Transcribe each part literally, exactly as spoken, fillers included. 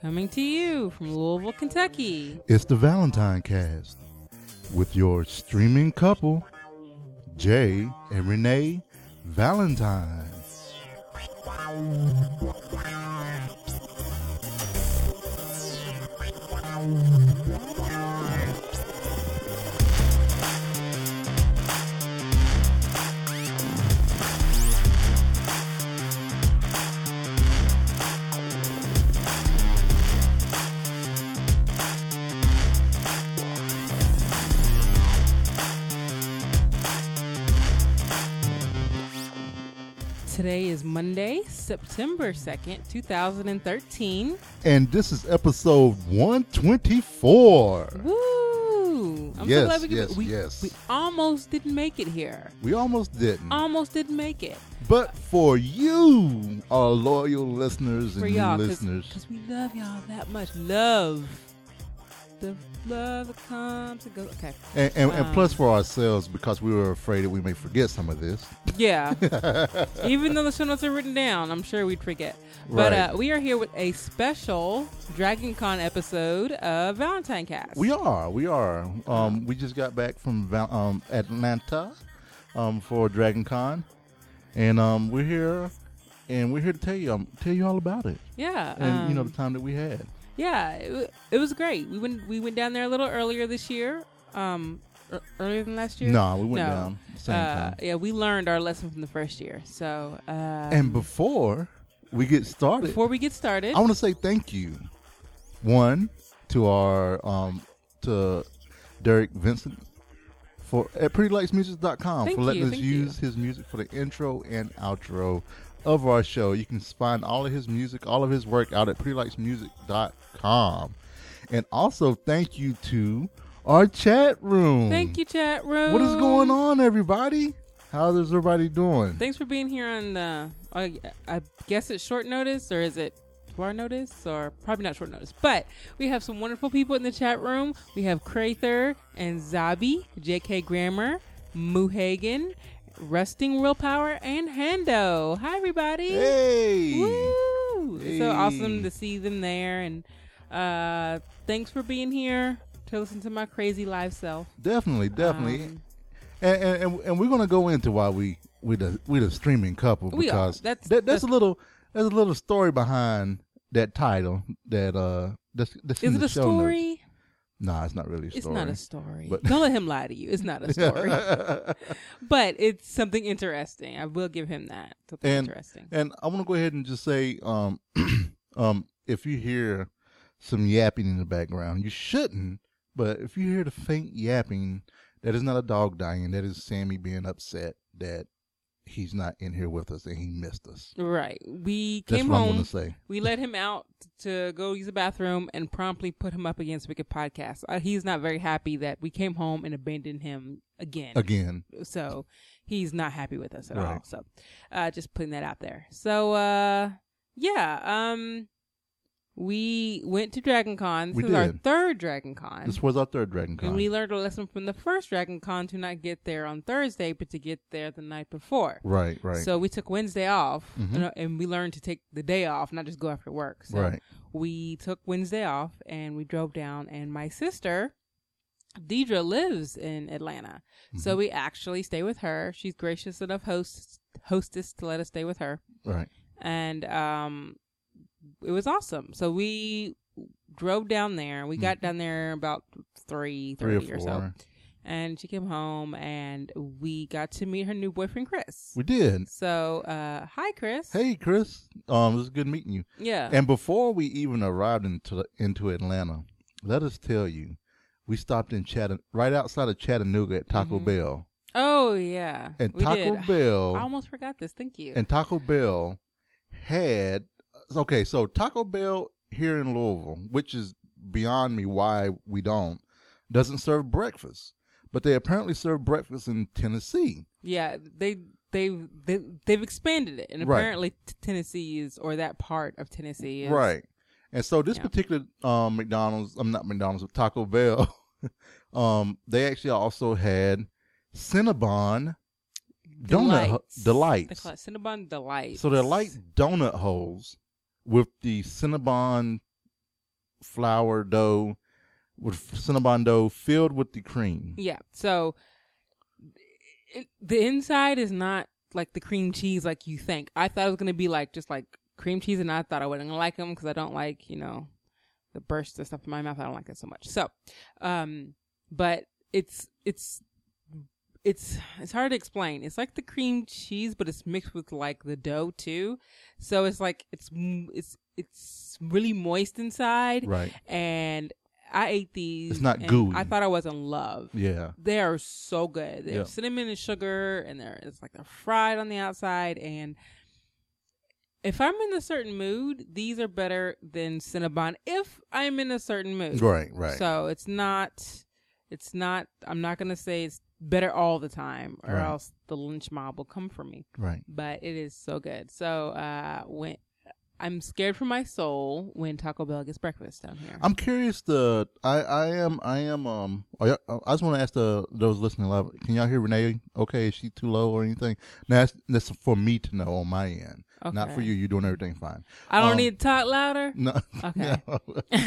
Coming to you from Louisville, Kentucky. It's the Valentine Cast with your streaming couple, Jay and Renee Valentine. Today is Monday, September second, two thousand thirteen. And this is episode one twenty-four. Woo! I'm yes, so glad we, yes, we, yes. we almost didn't make it here. We almost didn't. Almost didn't make it. But for you, our loyal listeners and For new y'all, listeners. because we love y'all that much. Love. The love that comes and goes. Okay. And, and, um, and plus for ourselves, because we were afraid that we may forget some of this. Yeah. Even though the show notes are written down, I'm sure we'd forget. But Right. uh, we are here with a special Dragon Con episode of Valentine Cast. We are. We are. Um, we just got back from Val- um, Atlanta um, for Dragon Con. And um, we're here, and we're here to tell you um, tell you all about it. Yeah. And, um, you know, the time that we had. Yeah, it, w- it was great. We went we went down there a little earlier this year. Um, er, earlier than last year. No, we went No. down the same Uh, time. yeah, we learned our lesson from the first year. So, um, And before we get started, before we get started, I want to say thank you. One, to our um, to Derek Vincent for at pretty lights music dot com Thank for letting you, us thank use his music for the intro and outro of our show. You can find all of his music, all of his work out at pretty lights music dot com. And also thank you to our chat room. thank you, chat room. What is going on, everybody? How is everybody doing? Thanks for being here on the. Uh, I guess it's short notice, or is it our notice, or probably not short notice. But we have some wonderful people in the chat room. We have Crather and Zabi, J K Grammar, Muhagen, Rusting Willpower, and Hando. Hi, everybody. Hey. Woo! Hey. So awesome to see them there, and uh, thanks for being here to listen to my crazy live self. Definitely, definitely. Um, And, and, and, and we're gonna go into why we we the we the streaming couple We are. because That's- that, that's that's- a little there's a little story behind that title that uh that's, that's in Is it the a show notes. story? Nah, it's not really a story. It's not a story. But- Don't let him lie to you. It's not a story. But it's something interesting. I will give him that. Something And- interesting. And I want to go ahead and just say, um, um, if you hear some yapping in the background, you shouldn't. But if you hear the faint yapping, that is not a dog dying. That is Sammy being upset that he's not in here with us and he missed us. Right. We That's came what I'm home. going to say. We let him out to go use the bathroom and promptly put him up against Wicked Podcast. Uh, he's not very happy that we came home and abandoned him again. Again. So he's not happy with us at Right. all. So uh, just putting that out there. So uh, yeah, um, we went to Dragon Con. This We is our did. third Dragon Con. This was our third Dragon Con. And we learned a lesson from the first Dragon Con to not get there on Thursday, but to get there the night before. Right, right. So we took Wednesday off, Mhm. you know, and we learned to take the day off, not just go after work. So Right. we took Wednesday off, and we drove down, and my sister, Deidre, lives in Atlanta. So Mhm. we actually stay with her. She's gracious enough host, hostess to let us stay with her. Right. And um, it was awesome. So we drove down there. We got down there about three Three or thirty or, so. four. And she came home, and we got to meet her new boyfriend, Chris. We did. So, uh, hi, Chris. Hey, Chris. Um, it was good meeting you. Yeah. And before we even arrived into into Atlanta, let us tell you, we stopped in Chatta right outside of Chattanooga at Taco Mhm. Bell. oh, yeah. And we Taco did. Bell I almost forgot this. Thank you. and Taco Bell had okay, so Taco Bell here in Louisville, which is beyond me why we don't, doesn't serve breakfast. But they apparently serve breakfast in Tennessee. yeah, they they've they, they've expanded it, and Right. apparently t- Tennessee is, or that part of Tennessee is Right. And so this Yeah. particular um, McDonald's, I'm not McDonald's, but Taco Bell, um, they actually also had Cinnabon donut ho- Delights. They delights. call it Cinnabon Delights. So they're like donut holes with the Cinnabon flour dough with Cinnabon dough filled with the cream. Yeah. So it, the inside is not like the cream cheese like you think. I thought it was going to be like just like cream cheese, and I thought I wouldn't like them because I don't like, you know, the burst of stuff in my mouth. I don't like that so much. So, um, but it's, it's, it's, it's hard to explain. It's like the cream cheese, but it's mixed with like the dough too. So it's like, it's, it's, it's really moist inside. Right. And I ate these. It's not and gooey. I thought I was in love. Yeah. They are so good. They Yeah. have cinnamon and sugar, and they're, it's like they're fried on the outside. And if I'm in a certain mood, these are better than Cinnabon if I'm in a certain mood. Right, right. So it's not, it's not, I'm not going to say it's better all the time, or Right. else the lynch mob will come for me. Right. But it is so good. So uh, when I'm scared for my soul when Taco Bell gets breakfast down here. I'm curious. The I I am I am um. I I just want to ask the those listening live. Can y'all hear Renee? Okay, is she too low or anything? Now that's, that's for me to know on my end, Okay. not for you. You're doing everything fine. I don't um, need to talk louder. No. Okay. no.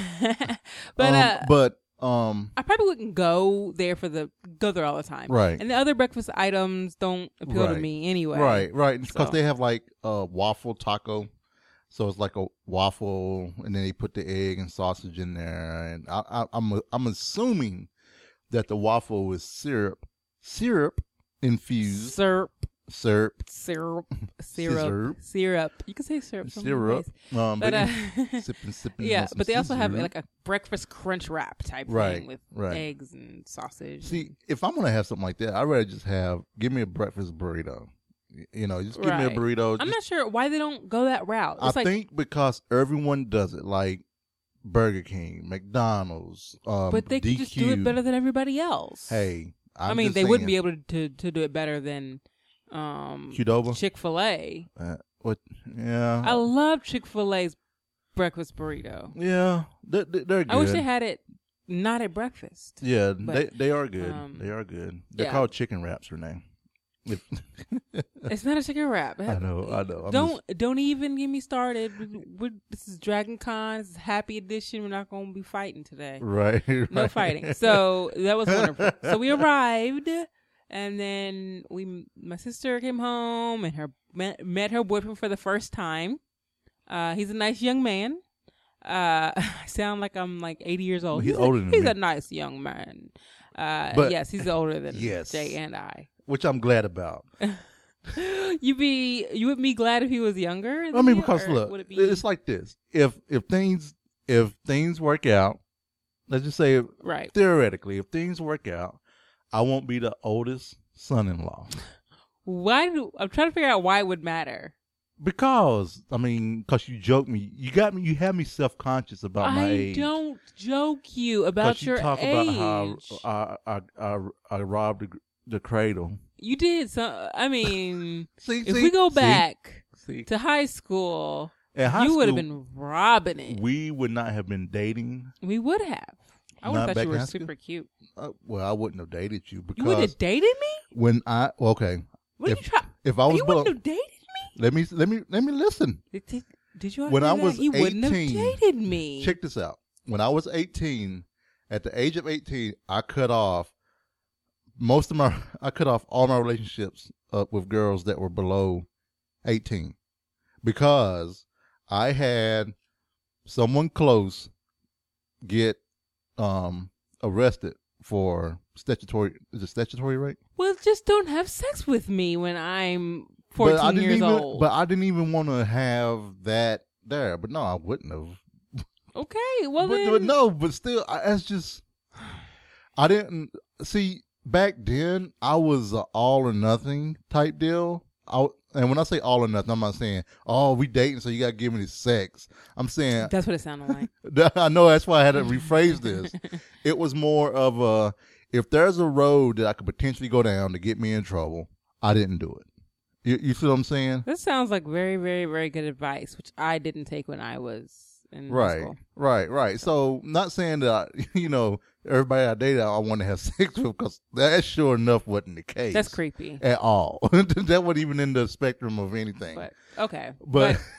but um, uh, but um. I probably wouldn't go there for the go there all the time. Right. And the other breakfast items don't appeal to Right. me anyway. Right. Right. Because So. they have like a waffle taco. So it's like a waffle, and then they put the egg and sausage in there, and I, I, I'm I'm assuming that the waffle is syrup, syrup infused, Syrup, syrup, syrup, syrup, Syrup. syrup. You can say syrup. some syrup. ways. Um, But but uh, sipping, sipping. yeah, on some but they also have scissor. like a breakfast crunch wrap type Right, thing with right. eggs and sausage. See, if I'm gonna have something like that, I'd rather just have give me a breakfast burrito. Y- You know, just give me a Right. burrito. I'm Just- not sure why they don't go that route. I It's like, think because everyone does it, like Burger King, McDonald's, um, but they D Q. could just do it better than everybody else. Hey, I'm I mean, just they wouldn't be saying. able to, to do it better than um, Qdoba? Chick Fil A. Uh, what? Yeah, I love Chick Fil A's breakfast burrito. yeah, they, they, they're good. I wish they had it not at breakfast. Yeah, but, they they are good. um, they are good. They're yeah. called chicken wraps, Renee. If- It's not a chicken wrap. I know, I know. I'm don't don't even get me started. We're, this is Dragon Con. This is Happy Edition. We're not going to be fighting today. just- right, No right. fighting. So that was wonderful. So we arrived, and then we, my sister came home, and her met, met her boyfriend for the first time. Uh, he's a nice young man. Uh, I sound like I'm like eighty years old. He's a- older than He's me. a nice young man. Uh, But- yes, he's older than Yes. Jay and I. Which I'm glad about. You be you would be glad if he was younger. I than mean, you, because or look, would it be, it's like this: if if things if things work out, let's just say right. theoretically, if things work out, I won't be the oldest son-in-law. Why do I'm trying to figure out why it would matter? Because I mean, because you joke me, you got me, you have me self-conscious about my I age. don't joke you about 'Cause you your talk age. about how I I, I, I robbed the, the cradle. You did some. I mean, See, if see, we go see, back see. to high school, At high you would have school, been robbing it. we would not have been dating. We would have. I would Not have thought back you in were high school? super cute. Uh, well, I wouldn't have dated you You would because have dated me? when I well, okay, What if are you trying? if I was You below, wouldn't have dated me? let me let me let me listen. Did, did, did you? When do I that? was he wouldn't have eighteen, dated me. Check this out. When I was eighteen, at the age of eighteen, I cut off most of my I cut off all my relationships uh, with girls that were below eighteen because I had someone close get um arrested for statutory is it statutory rape? Well, just don't have sex with me when I'm But I fourteen didn't years even old. but I didn't even want to have that there. But no, I wouldn't have. okay, well but, then. but no, but still, I, that's just. I didn't see back then. I was a all or nothing type deal. I, and when I say all or nothing, I'm not saying, "Oh, we dating, so you got to give me the sex." I'm saying, That's what it sounded like. I know that's why I had to rephrase this. It was more of a, if there's a road that I could potentially go down to get me in trouble, I didn't do it. You, you see what I'm saying? This sounds like very, very, very good advice, which I didn't take when I was in high Right, school. right, right. So, not saying that, I, you know, everybody I dated, I want to have sex with, because that sure enough wasn't the case. That's creepy. At all. That wasn't even in the spectrum of anything. But okay, But,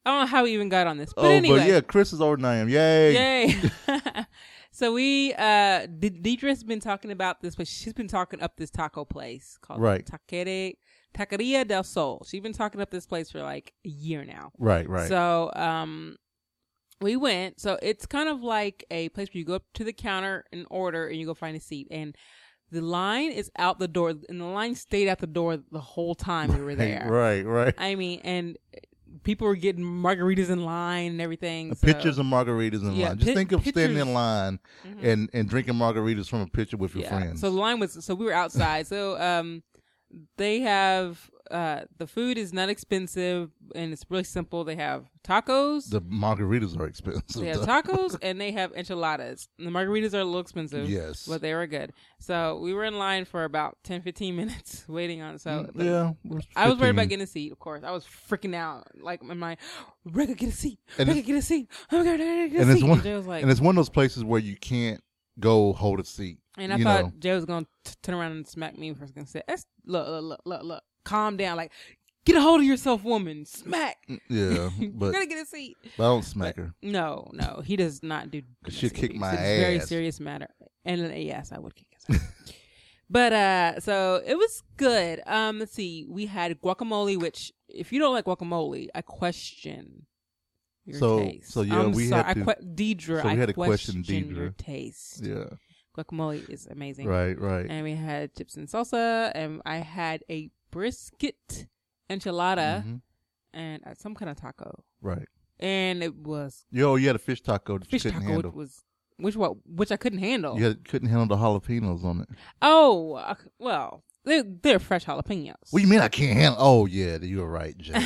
I don't know how we even got on this, but oh, anyway. but yeah, Chris is older than I am. Yay! Yay! So we, uh, De- Deidre's been talking about this, but she's been talking up this taco place called Right. Taquere, Taqueria del Sol. She's been talking up this place for like a year now. Right, right. So, um, we went. So it's kind of like a place where you go up to the counter and order, and you go find a seat. And the line is out the door, and the line stayed out the door the whole time we were there. Right, right. I mean, and people were getting margaritas in line and everything. So. Pictures of margaritas in Yeah, line. Just pi- think of pictures. standing in line Mhm. and, and drinking margaritas from a picture with your Yeah. friends. So the line was, so we were outside. So, um, they have, uh, the food is not expensive and it's really simple. They have tacos. the margaritas are expensive. They have though. tacos and they have enchiladas. The margaritas are a little expensive. Yes. But they were good. So we were in line for about ten, fifteen minutes waiting on. So the- yeah. I was worried about fifteen. getting a seat, of course. I was freaking out. Like, in my, Rebecca, get a seat. And Rebecca, it's- get a seat. Oh, my God, Rebecca, get a And it's seat. one- and Jay was like, And it's one of those places where you can't go hold a seat. and I you thought know. Jay was going to turn around and smack me. For going to say, "That's- look, look, look, look, look. Calm down. Like, get a hold of yourself, woman. Smack. Yeah, You're but, going to get a seat. but I don't smack her. No, no, he does not do. She'll kick my It's a very ass. serious matter. And uh, yes, I would kick his ass. But uh, so it was good. Um, let's see. We had guacamole, which if you don't like guacamole, I question your So- taste. so, yeah, I'm we sorry. had to- I que- Deidre, so we I had to question question your Deidre. taste. Yeah. Guacamole is amazing. Right, right. And we had chips and salsa, and I had a brisket enchilada Mhm. and uh, some kind of taco. Right. And it was Yo, you had a fish taco that fish you couldn't taco, which handle. was which what which I couldn't handle. You had, couldn't handle the jalapenos on it. Oh, uh, well, they're, they're fresh jalapenos. What do you mean I can't handle? Oh, yeah, you were right, Jay.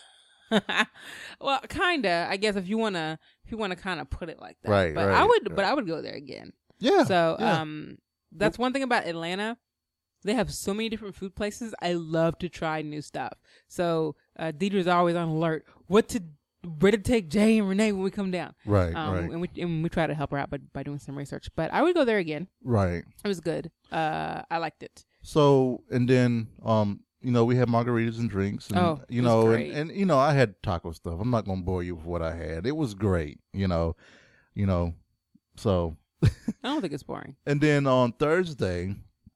Well, kinda. I guess if you wanna, if you wanna kind of put it like that, Right, But I right, would, right. but I would go there again. Yeah. So, yeah. um, that's one thing about Atlanta. They have so many different food places. I love to try new stuff. So, uh, Deidre's always on alert. What to, where to take Jay and Renee when we come down. right, Um, right, and we and we try to help her out by by doing some research. But I would go there again. right. It was good. Uh, I liked it. So, and then, um, you know, we had margaritas and drinks, and Oh, you it was know, and, great. and you know, I had taco stuff. I'm not gonna bore you with what I had. It was great, you know, you know. So, I don't think it's boring. and then on Thursday,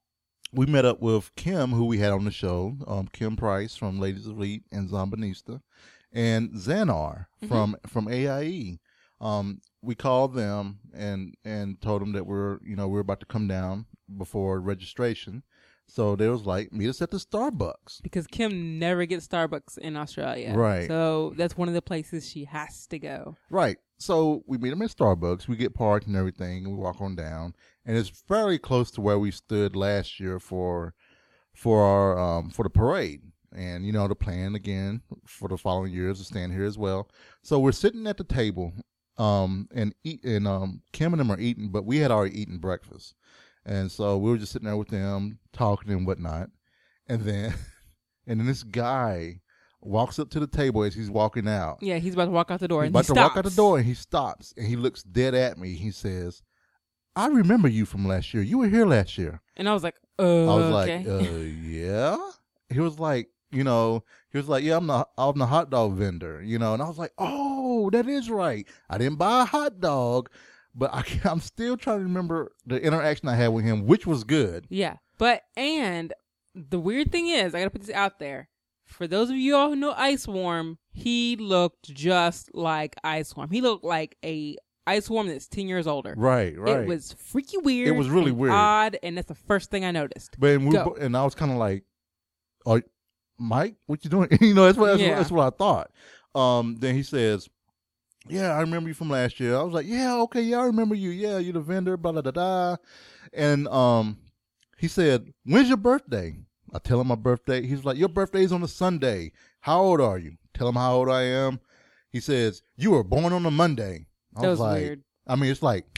we met up with Kim, who we had on the show, um, Kim Price from Ladies Elite and Zombinista, and Xanar Mhm. from from A I E. Um, we called them and and told them that we're you know we're about to come down before registration. So they was like, meet us at the Starbucks. Because Kim never gets Starbucks in Australia. Right. So that's one of the places she has to go. Right. So we meet them at Starbucks. We get parked and everything, and we walk on down. And it's fairly close to where we stood last year for for our um for the parade. And you know the plan again for the following years to stand here as well. So we're sitting at the table, um, and eat and um Kim and them are eating, but we had already eaten breakfast. And so we were just sitting there with them, talking and whatnot. And then, and then this guy walks up to the table as he's walking out. Yeah, he's about to walk out the door. He's and about he to walk out stops. the door, and he stops, and he looks dead at me. He says, "I remember you from last year. You were here last year." And I was like, uh, I was okay. like, uh, "Yeah." He was like, you know, he was like, "Yeah, I'm the I'm the hot dog vendor," you know. And I was like, "Oh, that is right. I didn't buy a hot dog." But I, I'm still trying to remember the interaction I had with him, which was good. Yeah. But, and the weird thing is, I got to put this out there. For those of you all who know Ice Warm, he looked just like Ice Warm. He looked like a Ice Warm that's ten years older. Right, right. It was freaky weird. It was really and weird. odd, and that's the first thing I noticed. But and, we, Go. and I was kind of like, "Oh, Mike, what you doing?" you know, that's what that's, Yeah. what that's what I thought. Um, then he says, "Yeah, I remember you from last year." I was like, "Yeah, okay, yeah, I remember you. Yeah, you're the vendor, blah, blah, blah, blah." And um, he said, "When's your birthday?" I tell him my birthday. He's like, "Your birthday is on a Sunday. How old are you?" Tell him how old I am. He says, "You were born on a Monday." I That was like, weird. I mean, it's like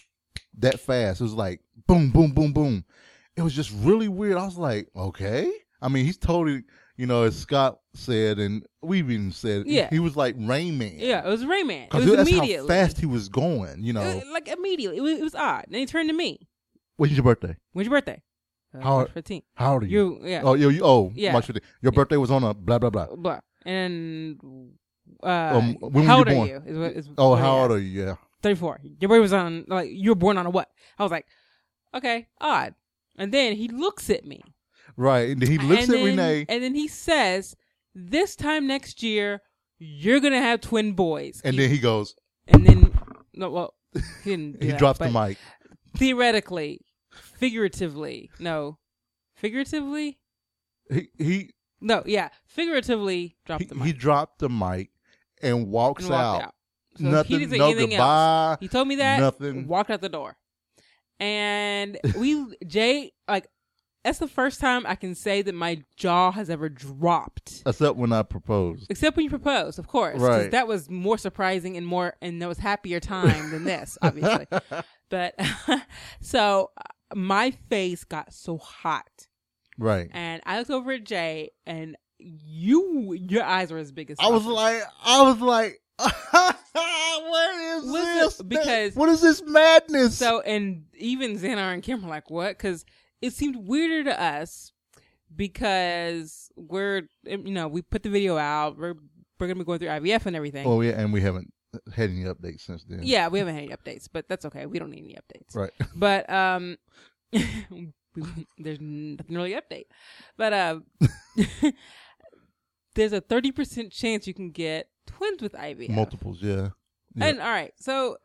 that fast. It was like boom, boom, boom, boom. It was just really weird. I was like, okay. I mean, he's totally, you know, as Scott said, and we've even said, Yeah. he was like Rain Man. Yeah, it was Rayman. It Because was that's immediately. how fast he was going, you know. It- like, immediately. It was, it was odd. Then he turned to me. When's your birthday? When's your birthday? Uh, How- March fifteenth. How old are you? You, yeah. Oh, you, you, oh, Yeah. March fifteenth. Your birthday was on a blah, blah, blah. Blah. And Uh, Um, when how were old you are born? you? Is what- is Oh, what how he old asked. are you? Yeah. thirty-four. Your birthday was on, like, you were born on a what? I was like, okay, odd. And then he looks at me. Right. And he looks and at then, Renee. And then he says, this time next year, you're going to have twin boys. And he, then he goes. And then, no, well, he didn't do He that, drops the but mic. Theoretically, figuratively, no. Figuratively? He he No, yeah. Figuratively, dropped he, the mic. he dropped the mic and walks and walked out. out. So Nothing. he didn't say No anything goodbye. else. He told me that. Nothing. Walked out the door. And we, Jay, like, that's the first time I can say that my jaw has ever dropped. Except when I proposed. Except when you proposed, of course. 'cause Right. that was more surprising and more, and that was happier time than this, obviously. But, so uh, my face got so hot. Right. And I looked over at Jay, and you, your eyes were as big as I was saucers. like, I was like, what is Listen, this? because- what is this madness? So, and even Xanar and Kim were like, what? Because it seemed weirder to us because we're, you know, we put the video out. We're, we're going to be going through I V F and everything. oh yeah, and we haven't had any updates since then. Yeah, we haven't had any updates, but that's okay. We don't need any updates. Right. But, um, there's nothing really update. But, uh, there's a thirty percent chance you can get twins with I V F. Multiples, yeah. yeah. And all right, so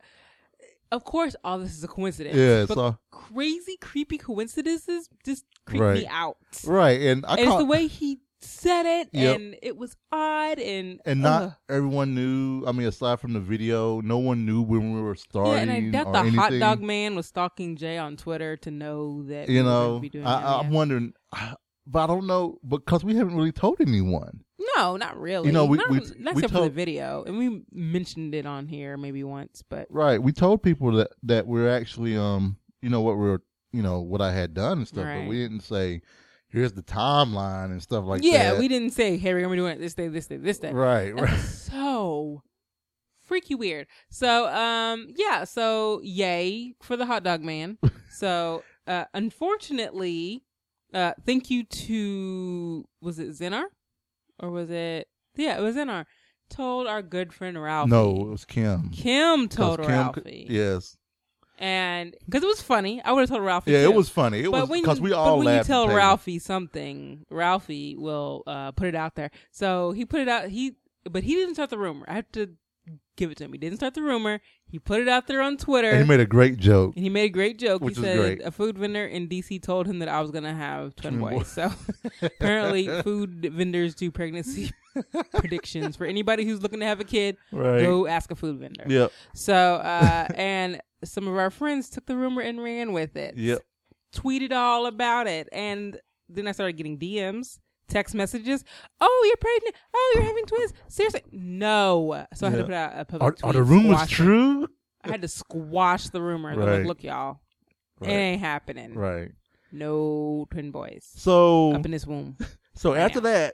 of course all this is a coincidence. Yeah, but so- crazy, creepy coincidences just creep Right. me out. Right. And I and it's caught, the way he said it, Yep. and it was odd, and and not ugh. everyone knew. I mean, aside from the video, no one knew when we were starting. yeah, and I doubt or the anything. hot dog man was stalking Jay on Twitter to know that we You were know, gonna be doing I, I V F. I'm wondering, but I don't know because we haven't really told anyone. No, not really. You know, we- not, we- not we except for the told- video, and we mentioned it on here maybe once, but Right. We told people that that we're actually, um, you know, what we're, you know, what I had done and stuff, Right. but we didn't say, here's the timeline and stuff like yeah, that. we didn't say, hey, we're gonna be doing it this day, this day, this day. Right. That's Right. so freaky weird. So, um, yeah, so yay for the hot dog man. So, uh, unfortunately, uh, thank you to, was it Xenar? Or was it, yeah, it was Xenar. Told our good friend Ralphie. No, it was Kim. Kim told 'Cause Kim Ralphie. could- yes. And, because it was funny. I would have told Ralphie Yeah, too. it was funny. It But was when because you- we but all when laughed. you tell at the table. Ralphie something, Ralphie will uh, put it out there. So he put it out. He, but he didn't start the rumor. I have to give it to him. He didn't start the rumor. He put it out there on Twitter. And he made a great joke. And he made a great joke. Which he was said great. a food vendor in D C told him that I was going to have twin Twin boys. boys. So apparently food vendors do pregnancy predictions. For anybody who's looking to have a kid, Right. go ask a food vendor. Yep. So, uh, and some of our friends took the rumor and ran with it. Yep. Tweeted all about it. And then I started getting D Ms, text messages. Oh, you're pregnant. Oh, you're having twins. Seriously? No. So I had to Yeah. put out a Are, public tweet. are the rumors squashing- true? I had to squash the rumors. I was Right. like, look, y'all. It Right. ain't happening. Right. No twin boys So, up in this womb. so right after now. that,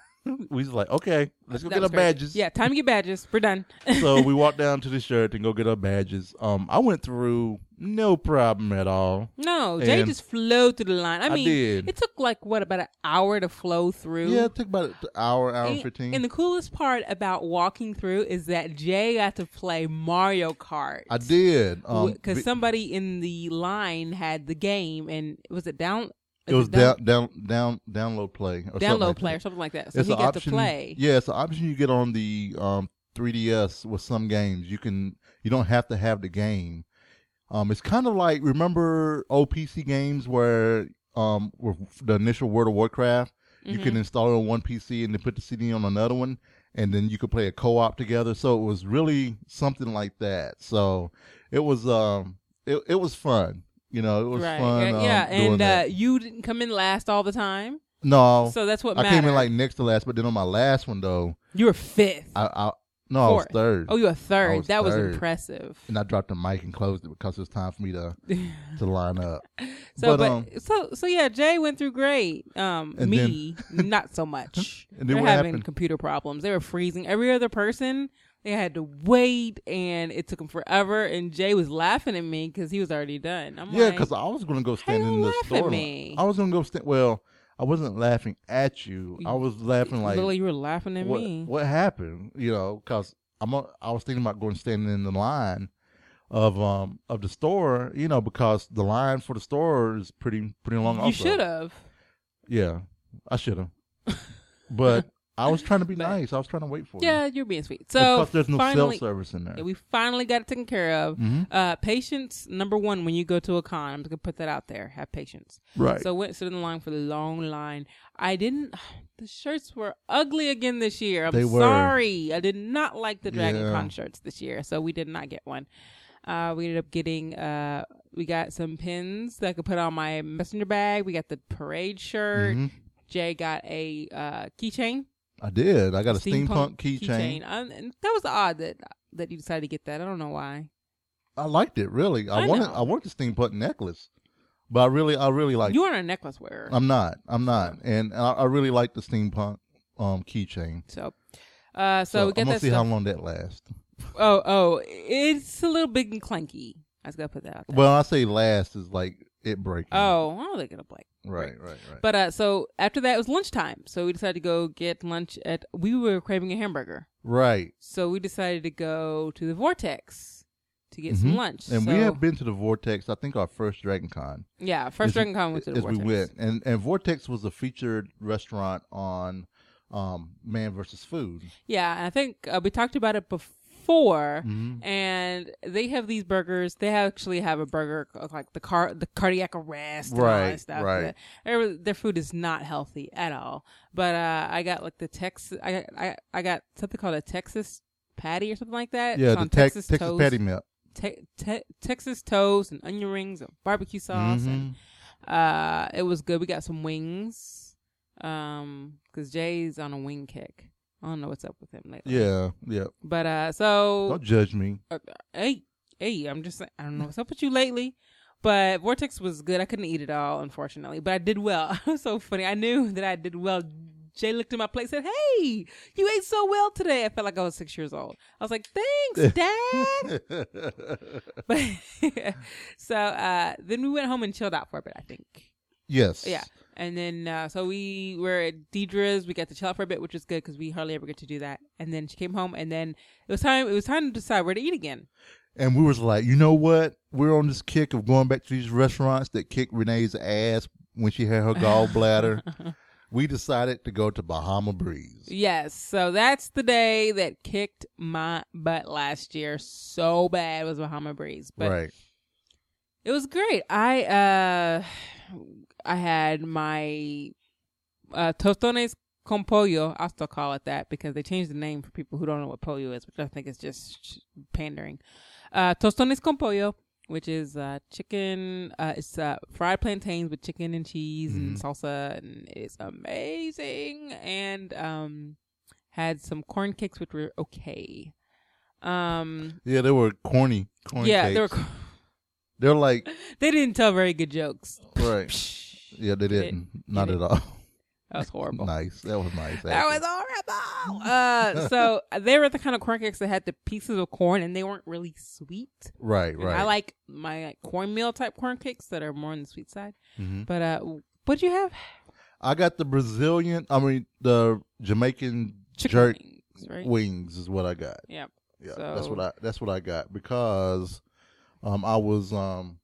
we was like, okay, let's go That get our was crazy. badges. Yeah, time to get badges. We're done. So we walked down to the shirt and go get our badges. Um, I went through no problem at all. No, Jay And just flowed through the line. I I mean, did. it took like, what, about an hour to flow through? Yeah, it took about an hour, hour and And, fifteen. and the coolest part about walking through is that Jay got to play Mario Kart. I did. Um, Because vi- somebody in the line had the game, and was it down? it was down, down, down, download play. Or something download like play that. or something like that. So It's he an got option, to play. Yeah, it's an option you get on the um, three D S with some games. You can, you don't have to have the game. Um, it's kind of like, remember old P C games where um, with the initial World of Warcraft, you Mhm. can install it on one P C and then put the C D on another one, and then you could play a co-op together. So it was really something like that. So it was, um, it it was fun. You know, it was Right. fun. yeah, um, yeah. doing and uh, that. you didn't come in last all the time, No, so that's what I mattered. came in like next to last, but then on my last one though, you were fifth. I, I no, I was Fourth. third. Oh, you were third. was that was third. impressive. And I dropped the mic and closed it because it was time for me to to line up. So, But, but, um, so, so yeah, Jay went through great. Um, And me, not so much. And then They're what having happened? computer problems. They were freezing. Every other person, they had to wait, and it took them forever. And Jay was laughing at me because he was already done. I'm Yeah, like, because I was going to go how stand you in the laugh store. at me? I was going to go stand. Well, I wasn't laughing at you. I was laughing like, literally, you were laughing at what, me. what happened? You know, because I'm a, I was thinking about going standing in the line of um of the store. You know, because the line for the store is pretty pretty long. You also. should have. Yeah, I should have. But I was trying to be But- nice. I was trying to wait for Yeah, you. you're being sweet. So Because there's no finally, cell service in there. yeah, we finally got it taken care of. Mhm. Uh, patience number one when you go to a con. I'm just gonna put that out there. Have patience. Right. So went stood in the line for the long line. I didn't. The shirts were ugly again this year. I'm They were. sorry. I did not like the Dragon Yeah. Con shirts this year, so we did not get one. Uh, we ended up getting. Uh, we got some pins that I could put on my messenger bag. We got the parade shirt. Mhm. Jay got a uh, keychain. I did. I got a steampunk, keychain. Um, and that was odd that that you decided to get that. I don't know why. I liked it really. I, I wanted know. I wanted the steampunk necklace, but I really I really like. You aren't a necklace wearer. I'm not. I'm not, and I, I really like the steampunk um keychain. so, uh, so, So, we I'm get gonna that see stuff. how long that lasts. Oh, oh, it's a little big and clanky. I was gonna put that out there. Well, I say last is like it breaking. oh, I don't think it'll break. right, right, right. But uh, so after that it was lunchtime. So we decided to go get lunch at. We were craving a hamburger, right, so we decided to go to the Vortex to get some Mhm. lunch. and so, we have been to the Vortex. I think our first Dragon Con. yeah, first as- Dragon Con went to the as Vortex. we went, and and Vortex was a featured restaurant on um Man versus Food. Yeah, and I think uh, we talked about it before. Mhm. And they have these burgers. They actually have a burger of, like the car, the cardiac arrest, and all that Right, stuff. right. Their, their food is not healthy at all. But uh, I got like the Texas. I got I, I got something called a Texas patty or something like that. Yeah, It's the on Tex- Texas Texas toast, patty melt. te- te- Texas toast and onion rings and barbecue sauce, and Mhm. uh, it was good. We got some wings, um, because Jay's on a wing kick. I don't know what's up with him lately. Yeah, yeah. But uh, so Don't judge me. uh, hey, hey, I'm just saying, I don't know what's up with you lately. But Vortex was good. I couldn't eat it all, unfortunately. But I did well. It was so funny. I knew that I did well. Jay looked at my plate and said, hey, you ate so well today. I felt like I was six years old. I was like, thanks, Dad. But so uh, then we went home and chilled out for a bit, I think. Yes. Yeah. And then, uh, so we were at Deidre's. We got to chill out for a bit, which was good because we hardly ever get to do that. And then she came home, and then it was time. It was time to decide where to eat again. And we was like, you know what? We're on this kick of going back to these restaurants that kicked Renee's ass when she had her gallbladder. We decided to go to Bahama Breeze. Yes, so that's the day that kicked my butt last year so bad was Bahama Breeze. But right. it was great. I uh, I had my uh, tostones con pollo. I'll still call it that because they changed the name for people who don't know what pollo is, which I think is just pandering. Uh, tostones con pollo, which is uh, chicken. Uh, it's uh, fried plantains with chicken and cheese and Mhm. salsa, and it's amazing. And um, had some corn cakes, which were okay. Um, Yeah, they were corny. Corny yeah, cakes. they were. They're like, They didn't tell very good jokes. right. Yeah, they Get it? didn't. Not Get at it? all. That was horrible. Nice. That was nice. That actually. was horrible. Uh, so they were the kind of corn cakes that had the pieces of corn, and they weren't really sweet. Right, And right. I like my like, cornmeal type corn cakes that are more on the sweet side. Mhm. But uh, what'd you have? I got the Brazilian, I mean, the Jamaican Chicken jerk wings, right? wings is what I got. Yeah. Yeah, So- that's what I that's what I got because um I was um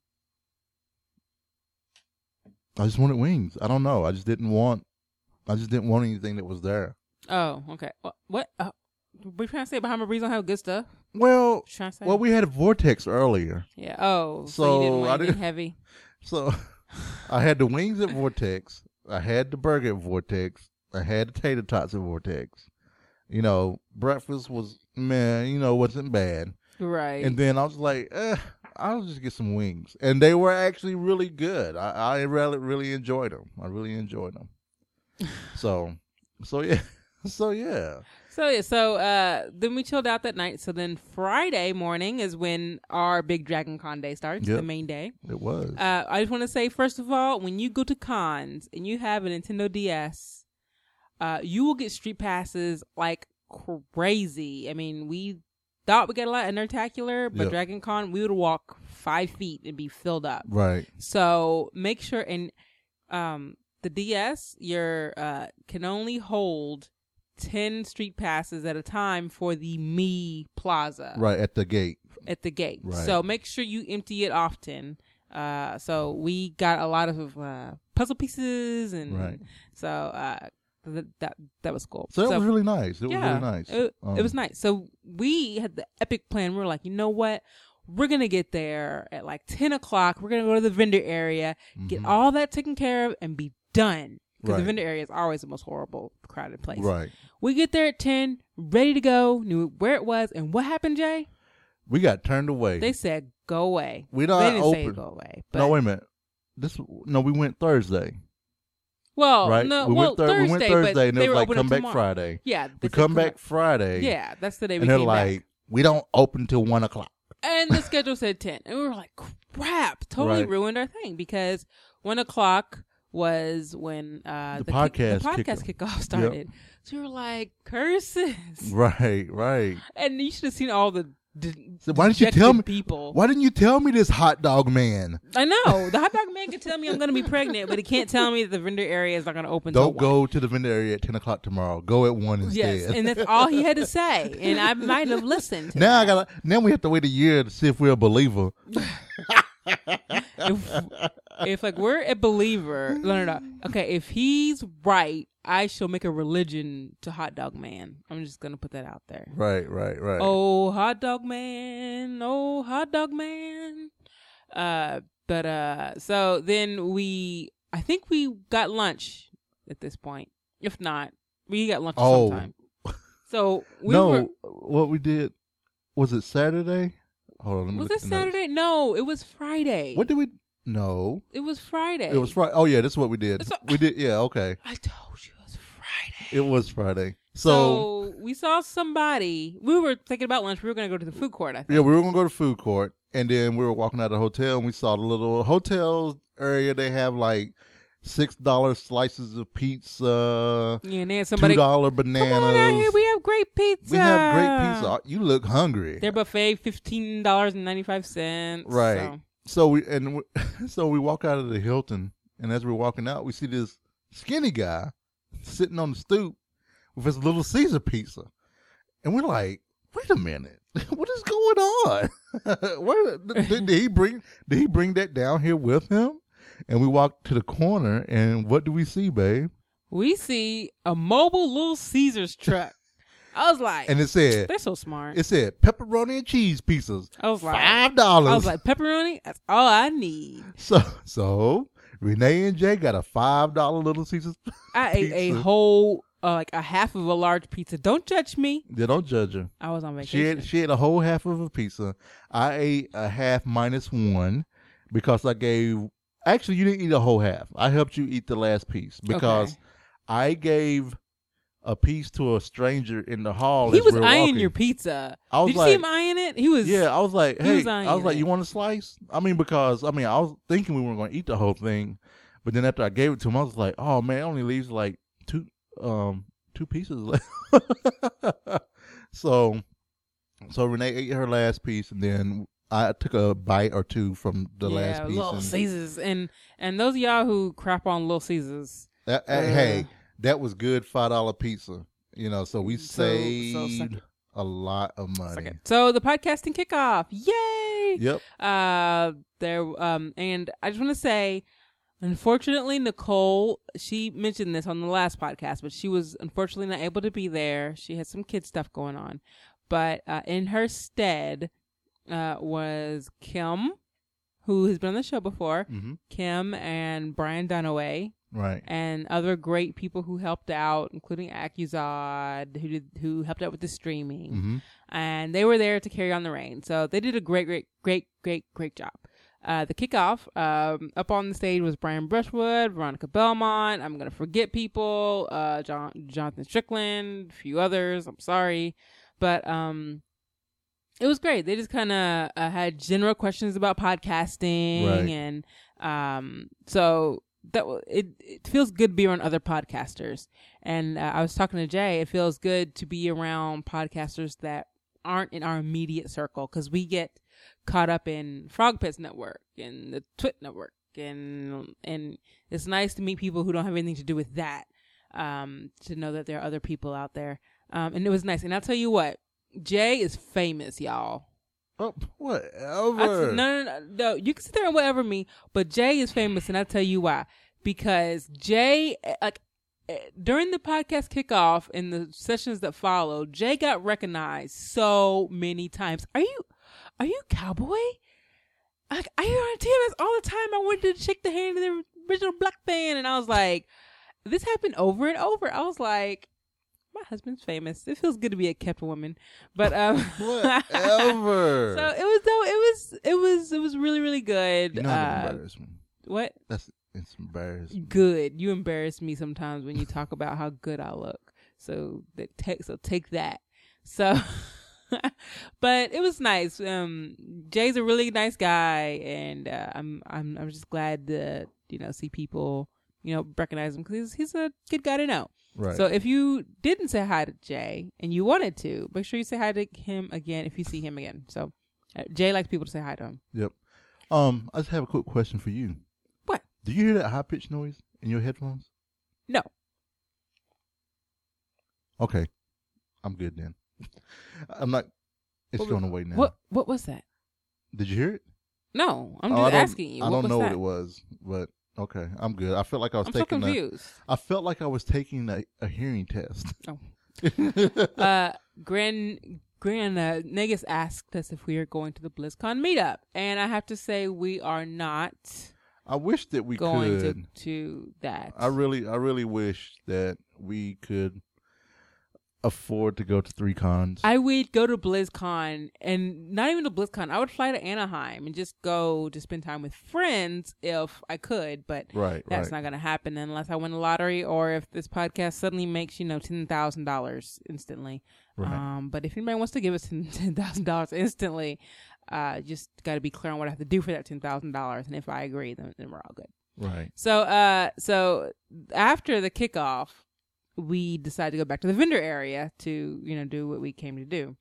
I just wanted wings. I don't know. I just didn't want I just didn't want anything that was there. Oh, okay. What? What? Uh, we trying to say Bahama Breeze don't have good stuff? Well, What you trying to say? well we had a Vortex earlier. yeah. Oh, so, So, you didn't I want anything didn't- heavy? So I had the wings at Vortex. I had the burger at Vortex. I had the tater tots at Vortex. You know, breakfast was man, you know, wasn't bad. Right. And then I was like, eh, I'll just get some wings. And they were actually really good. I, I really, really enjoyed them. I really enjoyed them. so, so yeah. So, yeah. So yeah, so uh, then we chilled out that night. So then Friday morning is when our big Dragon Con day starts, Yep. the main day. It was. Uh, I just want to say, first of all, when you go to cons and you have a Nintendo D S, uh, you will get street passes like crazy. I mean, we thought we got a lot of Nerdtacular, but Yep. Dragon Con, we would walk five feet and be filled up. right. So make sure and um, the D S, you're uh, can only hold ten street passes at a time for the Me Plaza. Right at the gate. At the gate. Right. So make sure you empty it often. Uh, so we got a lot of uh, puzzle pieces, and right. so uh, th- that that was cool. So it so, was really nice. It yeah, was really nice. It, um, it was nice. So we had the epic plan. We were like, you know what? We're going to get there at like ten o'clock. We're going to go to the vendor area, mm-hmm. get all that taken care of, and be done. Because right. the vendor area is always the most horrible, crowded place. Right. We get there at ten, ready to go, knew where it was. And what happened, Jay? We got turned away. They said, go away. We don't they didn't open. say go away. But no, wait a minute. This No, we went Thursday. Well, right? no, we well, went thir- Thursday, we went Thursday, and they it was were like, come back tomorrow. Friday. Yeah. We come back, back Friday. Yeah, that's the day we and they're came like, back. we don't open till one o'clock. And the schedule said ten. And we were like, crap, totally right. ruined our thing because one o'clock was when uh, the, the, podcast, the podcast kick- kickoff started. Yep. So we were like, curses. Right, right. And you should have seen all the de- so why didn't you tell me people. Why didn't you tell me this hot dog man? I know. The hot dog man can tell me I'm going to be pregnant, but he can't tell me that the vendor area is not going to open Don't till go one. to the vendor area at ten o'clock tomorrow. Go at one instead. Yes, and that's all he had to say. And I might have listened to Now that. I got now we have to wait a year to see if we're a believer. if, if like we're a believer, no, no, no. Okay, if he's right, I shall make a religion to Hot Dog Man. I'm just gonna put that out there. Right, right, right. Oh, Hot Dog Man, oh, Hot Dog Man. Uh, but uh, so then we, I think we got lunch at this point. If not, we got lunch oh. sometime. So we no, were. What we did was it Saturday? Hold on, let me Was look it at the notes. Saturday? No, it was Friday. What did we? No, It was Friday. it was Friday. Oh yeah, that's what we did. So- we did. Yeah, okay. I told you it was Friday. It was Friday. So, So we saw somebody. We were thinking about lunch. We were going to go to the food court, I think. yeah, we were gonna go to food court, and then we were walking out of the hotel, and we saw the little hotel area. They have like six dollar slices of pizza, Yeah, and then somebody. two dollar Come bananas. on out here. We have great pizza. We have great pizza. You look hungry. Their buffet, fifteen dollars and ninety-five cents. Right. So. So we and we, so we walk out of the Hilton, and as we're walking out, we see this skinny guy sitting on the stoop with his little Caesar pizza, and we're like, "Wait a minute, what is going on? Where did, did he bring? Did he bring that down here with him?" And we walk to the corner, and what do we see, babe? We see a mobile Little Caesars truck. I was like, And it said, they're so smart. "It said pepperoni and cheese pizzas, I was like, five dollars." I was like, pepperoni. That's all I need. So, so Renee and Jay got a five dollar Little Caesars. I ate a pizza. whole, uh, like a half of a large pizza. Don't judge me. They don't judge her. I was on She vacation. ate, she ate a whole half of a pizza. I ate a half minus one because I gave. Actually, you didn't eat a whole half. I helped you eat the last piece because Okay. I gave a piece to a stranger in the hall. He as was we were eyeing walking. your pizza. I was Did you like, see him eyeing it? He was. yeah, I was like, He hey, was I was eyeing like, it. you want a slice? I mean, because I mean, I was thinking we weren't going to eat the whole thing, but then after I gave it to him, I was like, oh man, it only leaves like two, um, two pieces left. so, so Renee ate her last piece, and then I took a bite or two from the yeah, last piece. Little and- Caesars, and and those of y'all who crap on Little Caesars. Uh, uh, hey, that was good five dollar pizza. You know, so we So- so saved suck it. a lot of money. Okay. So the podcasting kickoff, yay! Yep. Uh, there. Um, and I just want to say, unfortunately, Nicole, she mentioned this on the last podcast, but she was unfortunately not able to be there. She had some kid stuff going on, but uh, in her stead, uh, was Kim, who has been on the show before. Mm-hmm. Kim and Brian Dunaway. Right. And other great people who helped out, including Accuzod, who did who helped out with the streaming, Mm-hmm. and they were there to carry on the reign. So they did a great, great, great, great, great job. Uh, the kickoff, um, up on the stage was Brian Brushwood, Veronica Belmont. I'm gonna forget people, uh, John, Jonathan Strickland, a few others. I'm sorry, but um, it was great. They just kind of uh, had general questions about podcasting, Right. and um, so. That w- it it feels good to be around other podcasters, and uh, I was talking to Jay. It feels good to be around podcasters that aren't in our immediate circle because we get caught up in Frog Pits Network and the Twit Network and and it's nice to meet people who don't have anything to do with that. Um, to know that there are other people out there, um, and it was nice. And I'll tell you what, Jay is famous, y'all. Oh, I, whatever. no, no, no, no. You can sit there and whatever me, but Jay is famous, and I'll tell you why. Because Jay, like during the podcast kickoff and the sessions that followed, Jay got recognized so many times. Are you, are you Cowboy? Like I hear on T V S all the time. I wanted to shake the hand of the original Black band, and I was like, this happened over and over. I was like, my husband's famous. It feels good to be a kept woman, but um, whatever. So it was though. It was it was it was really really good. You know how to Uh, embarrass me. what? That's it's embarrassing. Good. You embarrass me sometimes when you talk about how good I look. So that take so take that. So, but it was nice. Um, Jay's a really nice guy, and uh, I'm I'm I'm just glad to you know see people you know recognize him because he's he's a good guy to know. Right. So if you didn't say hi to Jay and you wanted to, make sure you say hi to him again if you see him again. So uh, Jay likes people to say hi to him. Yep. Um, I just have a quick question for you. What? Do you hear that high pitched noise in your headphones? No. Okay, I'm good then. I'm not. It's what, going away now. What What was that? Did you hear it? No, I'm Oh, just I don't- asking you. I what don't was know that? what it was, but okay, I'm good. I felt like I was I'm so taking. a, confused. I felt like I was taking a, a hearing test. Oh. uh, Grand Grand uh, Negus asked us if we are going to the BlizzCon meetup, and I have to say we are not I wish that we going could. to to that. I really, I really wish that we could afford to go to three cons. I would go to BlizzCon, and not even to BlizzCon. I would fly to Anaheim and just go to spend time with friends if I could, but right, that's right. not going to happen unless I win the lottery or if this podcast suddenly makes, you know, ten thousand dollars instantly. Right. Um, but if anybody wants to give us ten thousand dollars instantly, uh, just got to be clear on what I have to do for that ten thousand dollars. And if I agree, then, then we're all good. Right. So, uh, so after the kickoff, we decided to go back to the vendor area to, you know, do what we came to do.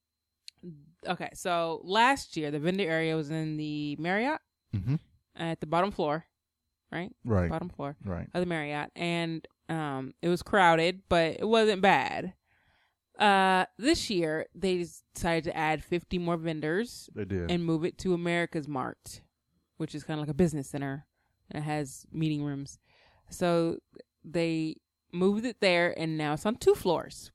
Okay, so last year, the vendor area was in the Marriott Mm-hmm. at the bottom floor, right? Right. Bottom floor Right. of the Marriott. And um, it was crowded, but it wasn't bad. Uh, this year, they decided to add fifty more vendors They did. and move it to America's Mart, which is kind of like a business center. And it has meeting rooms. So they moved it there, and now it's on two floors.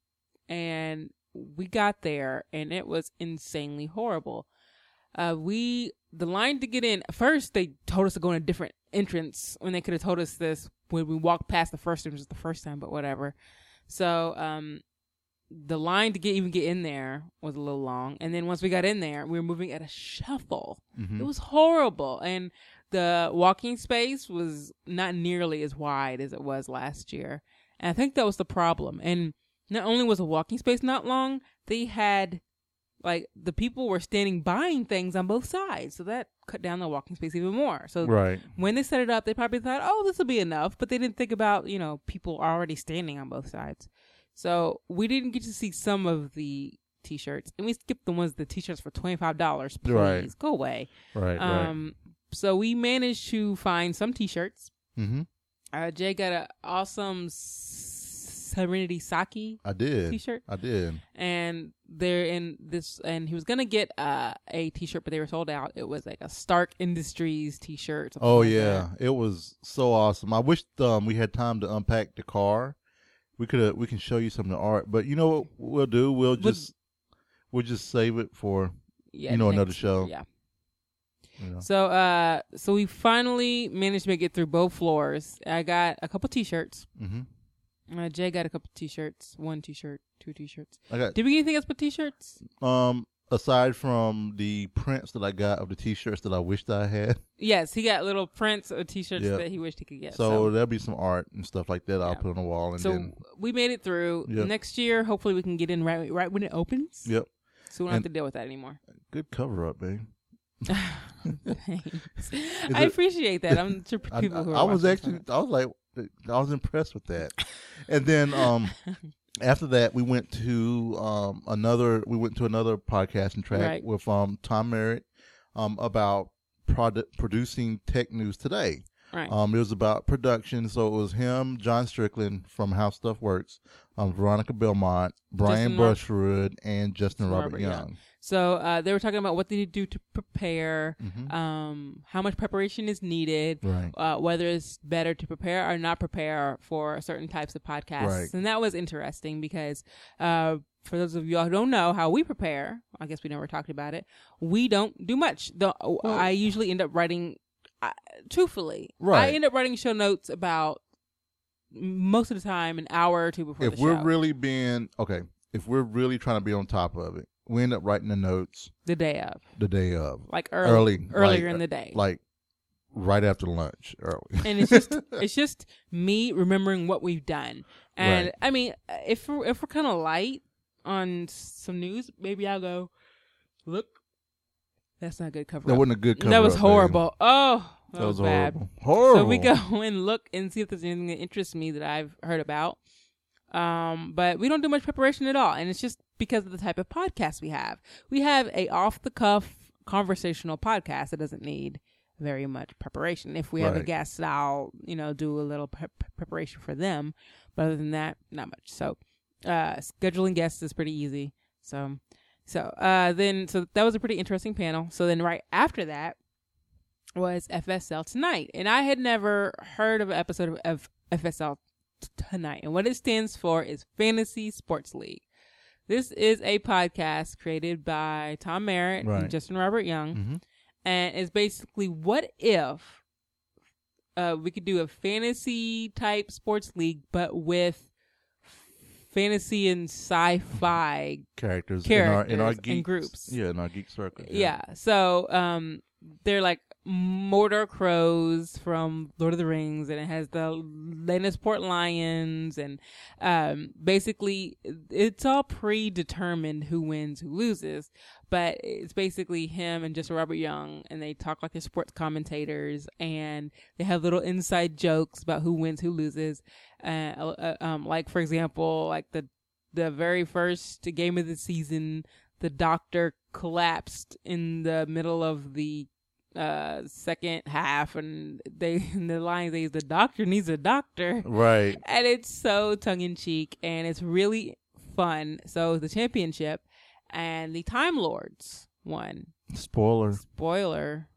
And we got there, and it was insanely horrible. Uh, we the line to get in. First, they told us to go in a different entrance when they could have told us this when we walked past the first entrance the first time, but whatever. So, um, the line to get even get in there was a little long, and then once we got in there, we were moving at a shuffle. Mm-hmm. It was horrible, and the walking space was not nearly as wide as it was last year. And I think that was the problem. And not only was the walking space not long, they had, like, the people were standing buying things on both sides. So that cut down the walking space even more. So Right. when they set it up, they probably thought, oh, this will be enough. But they didn't think about, you know, people already standing on both sides. So we didn't get to see some of the T-shirts. And we skipped the ones, the T-shirts for twenty-five dollars. Please, Right. go away. Right. Um, So we managed to find some T-shirts. right. Mm-hmm. Uh, Jay got an awesome Serenity Saki I did. T-shirt, I did. and they're in this. And he was gonna get uh, a T-shirt, but they were sold out. It was like a Stark Industries T-shirt. something Oh like yeah, that. it was so awesome. I wish um we had time to unpack the car. We could we can show you some of the art, but you know what we'll do? We'll Would- just we'll just save it for Yeah, you know, another next- show. Yeah. you know. So, uh, so we finally managed to make it through both floors. I got a couple T-shirts. Mm-hmm. Uh, Jay got a couple T-shirts. One T-shirt, two T-shirts. I got Did we get anything else but T-shirts? um aside from the prints that I got of the T-shirts that I wished I had. Yes, he got little prints of T-shirts Yep. that he wished he could get. So, So, there'll be some art and stuff like that I'll Yeah. put on the wall, and so then we made it through. Yep. Next year, hopefully, we can get in right right when it opens. yep, So we don't And- have to deal with that anymore. good cover up, babe. Thanks. Is I it- appreciate that. I'm sure I, people who I, are I was watching actually I was like I was impressed with that, and then um. After that, we went to um, another. We went to another podcasting track Right. with um, Tom Merritt um, about produ- producing Tech News Today. Right. Um, it was about production, so it was him, John Strickland from How Stuff Works, um, Veronica Belmont, Brian Justin Ro- Bushwood, and Justin Robert, Robert Young. Young. So uh, they were talking about what they do to prepare, Mhm. um, how much preparation is needed, Right. uh, whether it's better to prepare or not prepare for certain types of podcasts. Right. And that was interesting because uh, for those of you who don't know how we prepare, I guess we never talked about it, we don't do much. The, Well- I usually end up writing, uh, truthfully, Right. I end up writing show notes about most of the time an hour or two before If the we're show. really being, okay, if we're really trying to be on top of it, we end up writing the notes the day of. the day of. Like early, Early, earlier like, in the day. Like right after lunch, early. And it's just it's just me remembering what we've done. And Right. I mean, if we're, if we're kind of light on some news, maybe I'll go, look, that's not a good cover That up. wasn't a good cover That was up, horrible. Oh, that, That was, was bad. horrible. Horrible. So we go and look and see if there's anything that interests me that I've heard about. Um, but we don't do much preparation at all, and it's just because of the type of podcast we have. We have a off the cuff conversational podcast that doesn't need very much preparation. If we have a Right. guest, I'll you know do a little pre- preparation for them, but other than that, not much. So, uh, scheduling guests is pretty easy. So, so uh, then so that was a pretty interesting panel. So then right after that was F S L Tonight, and I had never heard of an episode of, of F S L Tonight, and what it stands for is Fantasy Sports League. This is a podcast created by Tom Merritt Right. and Justin Robert Young, hmm and it's basically what if uh, we could do a fantasy type sports league, but with fantasy and sci-fi Characters, characters in our, in our and geeks, groups. Yeah, in our geek circle. Yeah. So um, they're like Mordor crows from Lord of the Rings, and it has the Lannisport lions, and um, basically it's all predetermined who wins, who loses. But it's basically him and just Robert Young, and they talk like they're sports commentators, and they have little inside jokes about who wins, who loses. Uh, uh, um, like for example, like the the very first game of the season, the doctor collapsed in the middle of the uh, second half, and they in the line says the doctor needs a doctor, Right. and it's so tongue in cheek, and it's really fun. So the championship and the Time Lords won. Spoiler. Spoiler.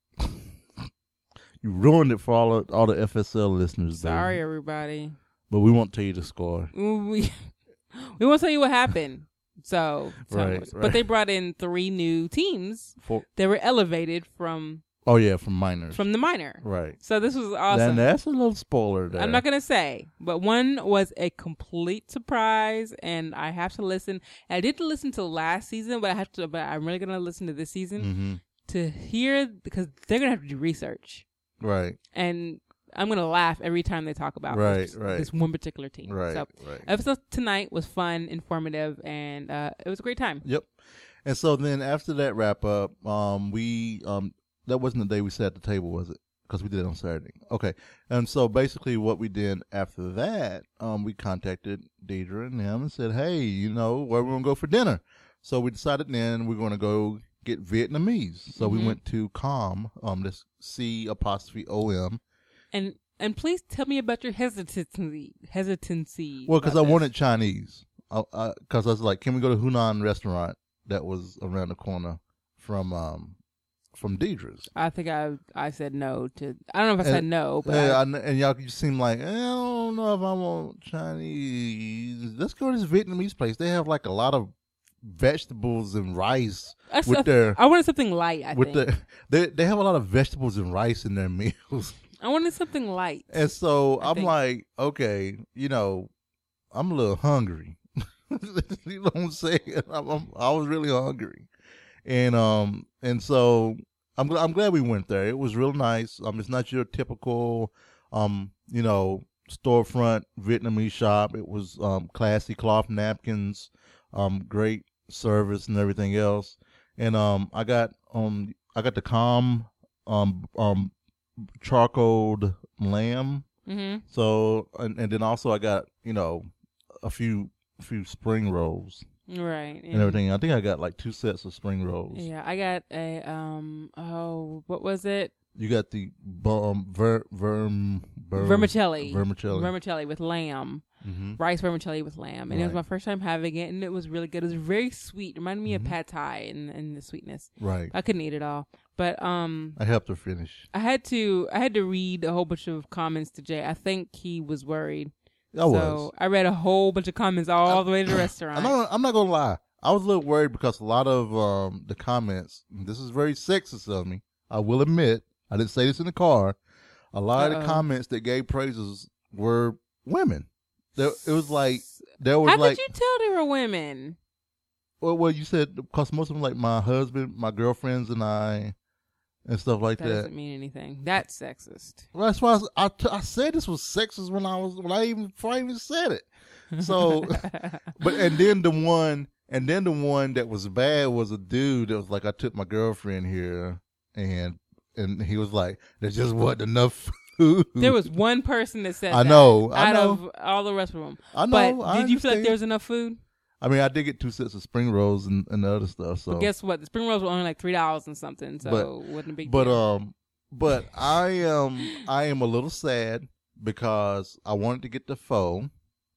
You ruined it for all of, all the F S L listeners. Sorry, baby. everybody. But we won't tell you the score. We we won't tell you what happened. So, Time Right, Lords. right. But they brought in three new teams. For, They were elevated from oh, yeah, from minors. from the minor. right. So this was awesome. Then that's a little spoiler there. I'm not gonna say, but one was a complete surprise, and I have to listen. I didn't listen to last season, but I have to. But I'm really gonna listen to this season Mm-hmm. to hear, because they're gonna have to do research, Right. and I'm gonna laugh every time they talk about Right, this, right. this one particular team. Right. So right. episode tonight was fun, informative, and uh, it was a great time. Yep. And so then after that wrap up, um, we um, that wasn't the day we sat at the table, was it? Because we did it on Saturday. Okay. And so basically, what we did after that, um, we contacted Deidre and them and said, "Hey, you know, where we gonna go for dinner?" So we decided then we're gonna go get Vietnamese. So Mhm. we went to Com, um, this C apostrophe O M. And and please tell me about your hesitancy. Hesitancy. Well, because about I this. wanted Chinese. Because I, I, I was like, can we go to Hunan restaurant that was around the corner from um from Deidre's? I think I I said no to. I don't know if I said And- no, but Yeah, I- I kn- and y'all you seem like, eh, I don't know if I want Chinese. Let's go to this Vietnamese place. They have like a lot of vegetables and rice I, with I, their I wanted something light. I with think the they they have a lot of vegetables and rice in their meals. I wanted something light. And so I I'm think- like, okay, you know, I'm a little hungry. You know what I'm saying? I'm, I'm, I was really hungry, and um, and so I'm gl- I'm glad we went there. It was real nice. Um, it's not your typical, um, you know, storefront Vietnamese shop. It was um classy cloth napkins, um, great service and everything else. And um, I got um, I got the calm um um charcoaled lamb. Mm-hmm. So and, and then also I got, you know, a few few spring rolls Right. and everything. I think I got like two sets of spring rolls. Yeah, I got a um oh what was it? You got the um, ver, verm, ver, vermicelli. Vermicelli. Vermicelli with lamb. Mm-hmm. Rice vermicelli with lamb. And Right. it was my first time having it, and it was really good. It was very sweet. It reminded me Mm-hmm. of pad thai in, in the sweetness. Right. I couldn't eat it all. But um, I helped her finish. I had to I had to read a whole bunch of comments to Jay. I think he was worried. I so was. I read a whole bunch of comments all the way to the restaurant. I'm not, I'm not going to lie. I was a little worried because a lot of um, the comments, this is very sexist of me, I will admit, I didn't say this in the car. A lot Uh-oh. of the comments that gave praises were women. There, it was like, there was How like, could you tell they were women? well, well, you said, because most of them, like my husband, my girlfriends, and I, and stuff like That that. doesn't mean anything. That's sexist. Well, that's why I, was- I, t- I said this was sexist when I was, when I even, before I even said it. So, but, and then the one, and then the one that was bad was a dude that was like, I took my girlfriend here, and, and he was like, there just wasn't enough food. There was one person that said I that know, I out know. of all the rest of them. I know. But I did you feel like understand. there was enough food? I mean, I did get two sets of spring rolls and, and the other stuff. So But guess what? The spring rolls were only like three dollars and something, so But- it wasn't a big But deal. um, but I am I am a little sad because I wanted to get the pho,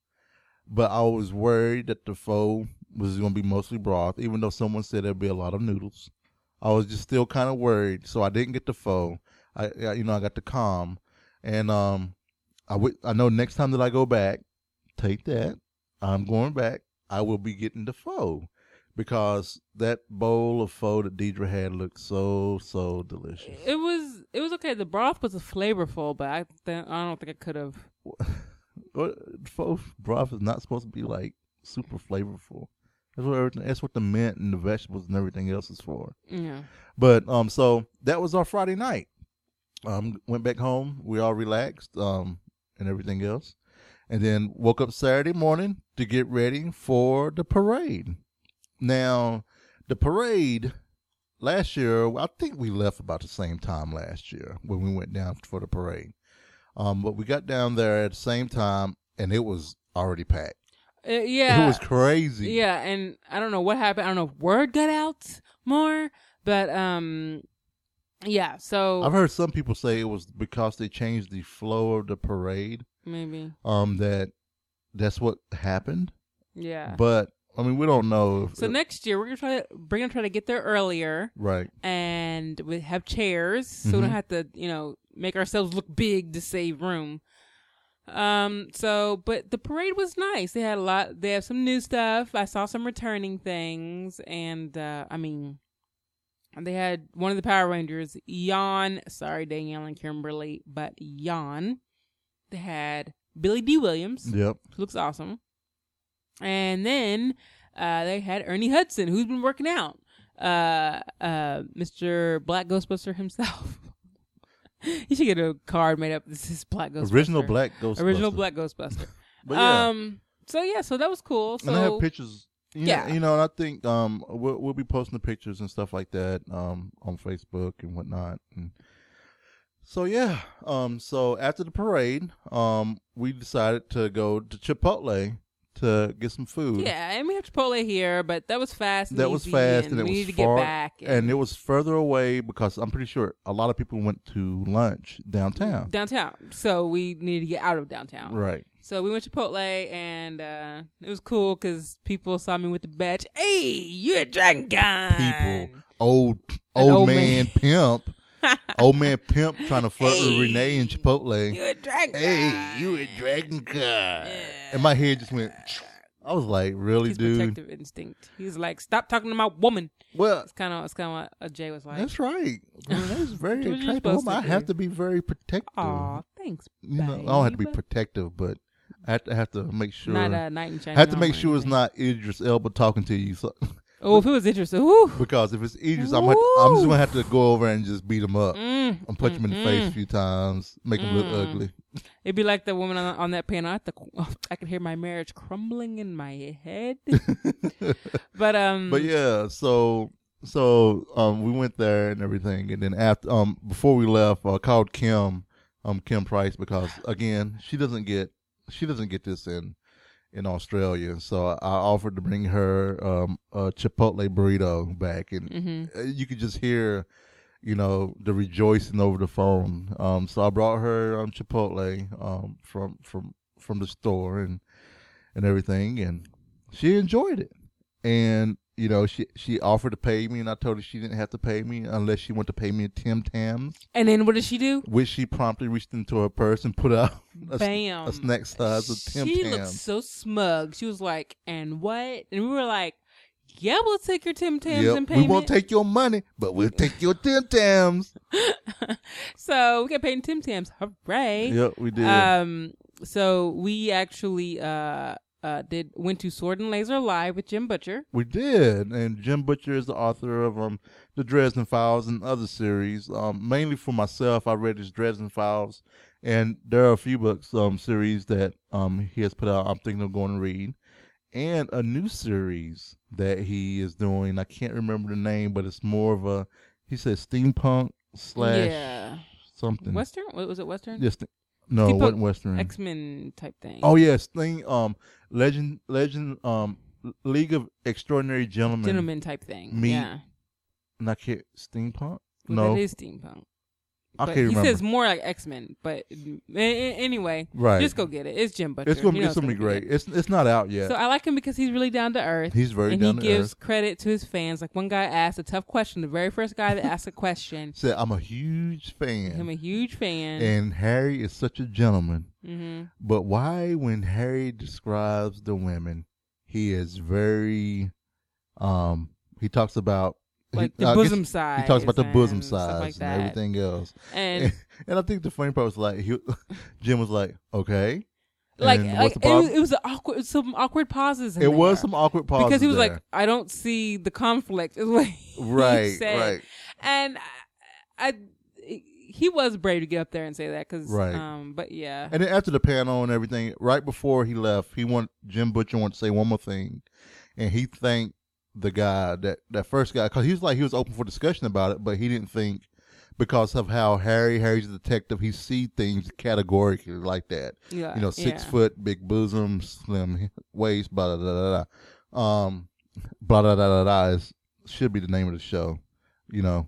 but I was worried that the pho was going to be mostly broth, even though someone said there'd be a lot of noodles. I was just still kind of worried, so I didn't get the pho. I, I you know I got the calm, and um, I would I know next time that I go back, take that. I'm going back. I will be getting the pho. Because that bowl of pho that Deidre had looked so, so delicious. It was it was okay. The broth was flavorful, but I th- I don't think I could have. What- Pho broth is not supposed to be like super flavorful. That's what everything, that's what the mint and the vegetables and everything else is for. Yeah. But um, so that was our Friday night. Um, went back home. We all relaxed. Um, and everything else, and then woke up Saturday morning to get ready for the parade. Now, the parade last year, I think we left about the same time last year when we went down for the parade. Um, but we got down there at the same time, and it was already packed. Uh, yeah. It was crazy. Yeah, and I don't know what happened. I don't know if word got out more, but um, yeah. So I've heard some people say it was because they changed the flow of the parade. maybe. Um, that that's what happened. Yeah. But I mean, we don't know. If, So next year we're gonna try to we're gonna try to get there earlier right. and we have chairs, so we Mhm. don't have to you know make ourselves look big to save room. Um. So, but the parade was nice. They had a lot. They have some new stuff. I saw some returning things, and uh, I mean, they had one of the Power Rangers, Jan. Sorry, Danielle and Kimberly, but Jan. They had Billy D. Williams, Yep. who looks awesome. And then uh, they had Ernie Hudson, who's been working out. Uh, uh, Mister Black Ghostbuster himself. You should get a card made up. This is Black Ghostbuster. Original Black Ghostbuster. Original Black Ghostbuster. But yeah. Um. So yeah. So that was cool. So and I have pictures. You Yeah. know, you know, and I think um we'll, we'll be posting the pictures and stuff like that um on Facebook and whatnot. And so yeah, um so after the parade, um we decided to go to Chipotle to get some food. yeah, and we have Chipotle here, but that was fast. And That was easy, fast, and, and it we was need to far, get back. and it was further away because I'm pretty sure a lot of people went to lunch downtown. downtown. So we needed to get out of downtown. Right. So we went to Chipotle, and uh, it was cool because people saw me with the badge. Hey, you a Dragon Con. People, old An old, old man, man. pimp, old man pimp trying to flirt Hey, with Renee in Chipotle. You a Dragon Hey, Con. you a Dragon Con. Yeah. And my head just went, I was like, really, His dude? protective instinct. He's like, stop talking to my woman. Well, It's kind of it's kind of what uh, Jay was like. that's right. Renee's very Do what you're attractive. supposed woman. I to have do. to be very protective. Aw, thanks, You know, I don't have to be babe. protective, but I have to, have to make sure. Not a knight in shining I have to armor make or sure it's anything. not Idris Elba talking to you. So, Oh, if it was interesting, whew. because if it's Idris, I'm, gonna- I'm just Woo. gonna have to go over and just beat him up. Mm, and punch him in the mm, face a mm. few times, make him look Mm. ugly. It'd be like the woman on, on that panel. I, have to, I could hear my marriage crumbling in my head. but um, But yeah, so so um, we went there and everything, and then after um before we left, I called Kim, um Kim Price, because again she doesn't get she doesn't get this in in Australia, so I offered to bring her um a Chipotle burrito back, and mhm. uh, you could just hear you know, the rejoicing over the phone. Um, so I brought her um, Chipotle um, from from from the store and and everything, and she enjoyed it. And you know, she she offered to pay me, and I told her she didn't have to pay me unless she wanted to pay me Tim Tams. And then what did she do? Which she promptly reached into her purse and put out a, Bam. a snack size of Tim She Tams. looked so smug. She was like, "And what?" And we were like, "Yeah, we'll take your Tim Tams Yep, and payment. we won't take your money, but we'll take your Tim Tams." So we got paid in Tim Tams. Hooray! Yep, we did. Um, so we actually uh uh did went to Sword and Laser Live with Jim Butcher. We did, and Jim Butcher is the author of um the Dresden Files and other series. Um, mainly for myself, I read his Dresden Files, and there are a few books um series that um he has put out. I'm thinking of going to read, and a new series that he is doing. I can't remember the name, but it's more of a he said steampunk slash Yeah. something. Western? What was it? Western? Yes, no, it Steampunk wasn't Western. X Men type thing. Oh yes, thing um legend legend um League of Extraordinary Gentlemen. Gentleman type thing. Meet- Yeah. And I can't steampunk. Well, no, that is steampunk. I But can't he remember. says more like X Men, but a- a- anyway, Right. just go get it. It's Jim Butcher. It's gonna You be know it's gonna be good. great. It's it's not out yet. So I like him because he's really down to earth. He's very and down he to gives earth. credit to his fans. Like one guy asked a tough question. The very first guy that asked a question, Said I'm a huge fan, him a huge fan. and Harry is such a gentleman. hmm But why, when Harry describes the women, he is very, um, he talks about Like he, the I bosom guess size. He talks about the bosom and stuff size like and that. everything else. And And I think the funny part was like, he, Jim was like, okay. like, And like what's it, the was, problem? it was a awkward, some awkward pauses. In It was there. some awkward pauses because he was there. like, I don't see the conflict. Is what he right, said. right. And I, I, he was brave to get up there and say that because, Right. um, but yeah, And then after the panel and everything, right before he left, he want Jim Butcher wanted to say one more thing, and he thanked the guy that that first guy because he was like he was open for discussion about it, but he didn't think because of how Harry Harry's a detective, he see things categorically like that. yeah, You know, six yeah. foot, big bosom, slim waist, blah blah blah blah. Um, blah blah blah blah blah is, should be the name of the show. You know.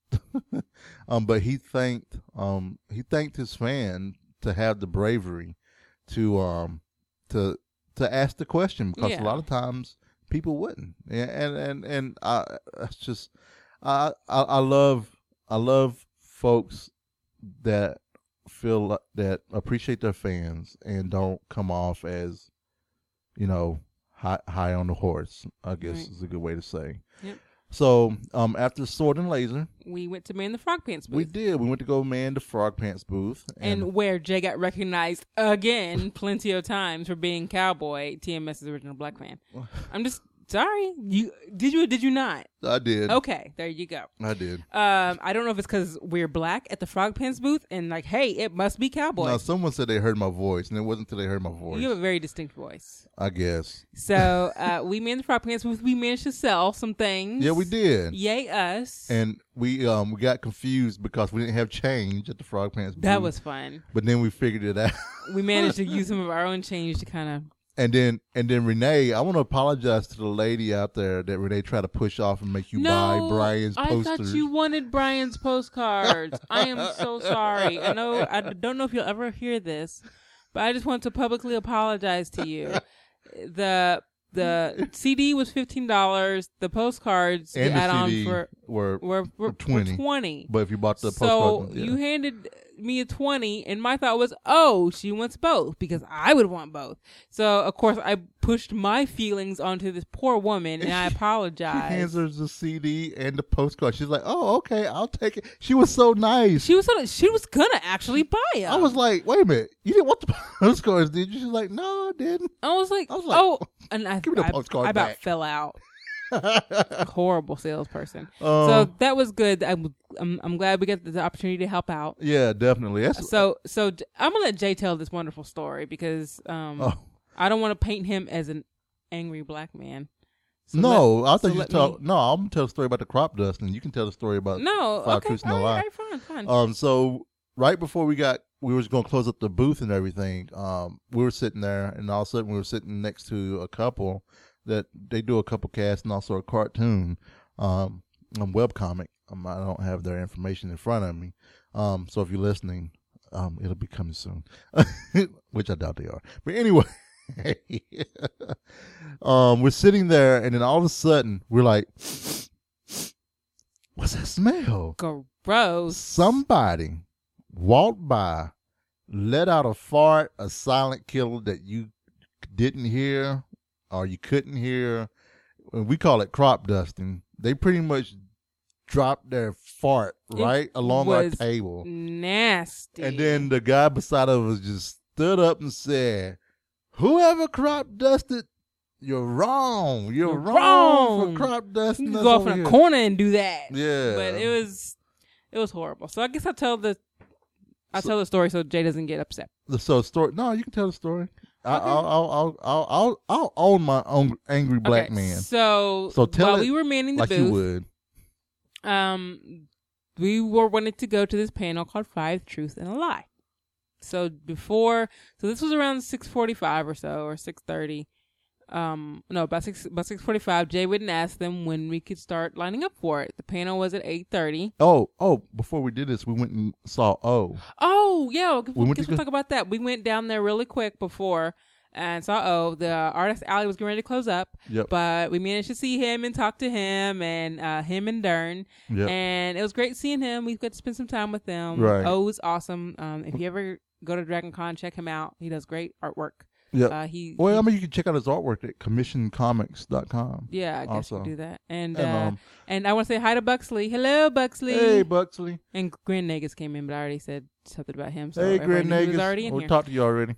um, but he thanked um he thanked his fan to have the bravery to um to to ask the question because Yeah. a lot of times people wouldn't, and and and, and I it's just I, I I love I love folks that feel like, that appreciate their fans and don't come off as, you know, high high on the horse, I guess Right. is a good way to say. Yep. So um after Sword and Laser, We went to Man the Frog Pants booth. we did. We went to go man the Frog Pants booth, and, and, where Jay got recognized again plenty of times for being Cowboy, TMS's original black man. I'm just sorry. You did you or did you not? I did. Okay, there you go. I did. Um, I don't know if it's because we're black at the Frog Pants booth and like, hey, it must be Cowboy. Now, someone said they heard my voice, and it wasn't until they heard my voice. You have a very distinct voice. I guess. So uh, we made the Frog Pants booth. We managed to sell some things. Yeah, we did. Yay us. And we um we got confused because we didn't have change at the Frog Pants booth. that was fun. But then we figured it out. We managed to use some of our own change to kind of. And then and then Renee, I want to apologize to the lady out there that Renee tried to push off and make you buy Brian's I posters. thought you wanted Brian's postcards. I am so sorry. I know I don't know if you'll ever hear this, but I just want to publicly apologize to you. The the C D was fifteen dollars. The postcards and the the add-on C D for were, were, were, twenty. were twenty. But if you bought the So postcard, yeah. you handed me a twenty, and my thought was, oh, she wants both because I would want both. So of course I pushed my feelings onto this poor woman, and I She apologize. hands her the C D and the postcard. She's like, "Oh, okay, I'll take it." She was so nice. She was gonna, she was gonna actually buy it. I was like, "Wait a minute, you didn't want the postcards, did you?" She's like, "No, I didn't." I was like, I was like, oh, and I, give me the I, postcard I about back. fell out. Horrible salesperson. Um, so that was good. I'm, I'm, I'm glad we got the opportunity to help out. Yeah, definitely. That's So, so J- I'm gonna let Jay tell this wonderful story because um, Oh. I don't want to paint him as an angry black man. So no. let- I thought so you let talk. me- No, I'm gonna tell the story about the crop dust, and you can tell the story about No, Five okay, Truths and a all right, Lie. all right, fine, fine. Um, so right before we got, we was gonna close up the booth and everything. Um, we were sitting there, and all of a sudden we were sitting next to a couple that they do a couple casts and also a cartoon, um, a webcomic. Um, I don't have their information in front of me. Um, so if you're listening, um, it'll be coming soon, which I doubt they are. But anyway, um, we're sitting there, and then all of a sudden, we're like, "What's that smell?" Gross. Somebody walked by, let out a fart, a silent killer that you didn't hear or you couldn't hear. We call it crop dusting. They pretty much dropped their fart right It along our was table. Nasty. And then the guy beside us just stood up and said, "Whoever crop dusted, you're wrong. You're, You're wrong, wrong. for crop dusting." You can us go off over in a here." corner and do that. Yeah. But it was it was horrible. So I guess I'll tell the I'll So- tell the story so Jay doesn't get upset. So story. No, you can tell the story. I, Okay. I'll, I'll, I'll, I'll, I'll, I'll own my own angry black Okay, man, So, So tell while it we were manning the like you booth, would. um, we were wanted to go to this panel called Five Truths and a Lie. So before, so this was around six forty-five or so, or six thirty. Um, no, about six about six forty-five. Jay wouldn't ask them when we could start lining up for it. The panel was at eight thirty. Oh, oh! Before we did this, we went and saw O. Oh yeah, we We went guess to we'll go- talk about that. We went down there really quick before and saw oh the artist alley was getting ready to close up. Yep. But we managed to see him and talk to him and uh, him and Dern. Yep. And it was great seeing him. We got to spend some time with them. Right. Oh, was awesome. Um, if you ever go to Dragon Con, check him out. He does great artwork. Yep. Uh, he, Well, he- I mean, you can check out his artwork at commission comics dot com. yeah, I guess also. you do that. And And, uh, um, and I want to say hi to Buxley. Hello, Buxley. Hey, Buxley. And Grand Negus came in, but I already said something about him. So Hey, everybody Grand knew he Negus. was already in We here. talked to you already.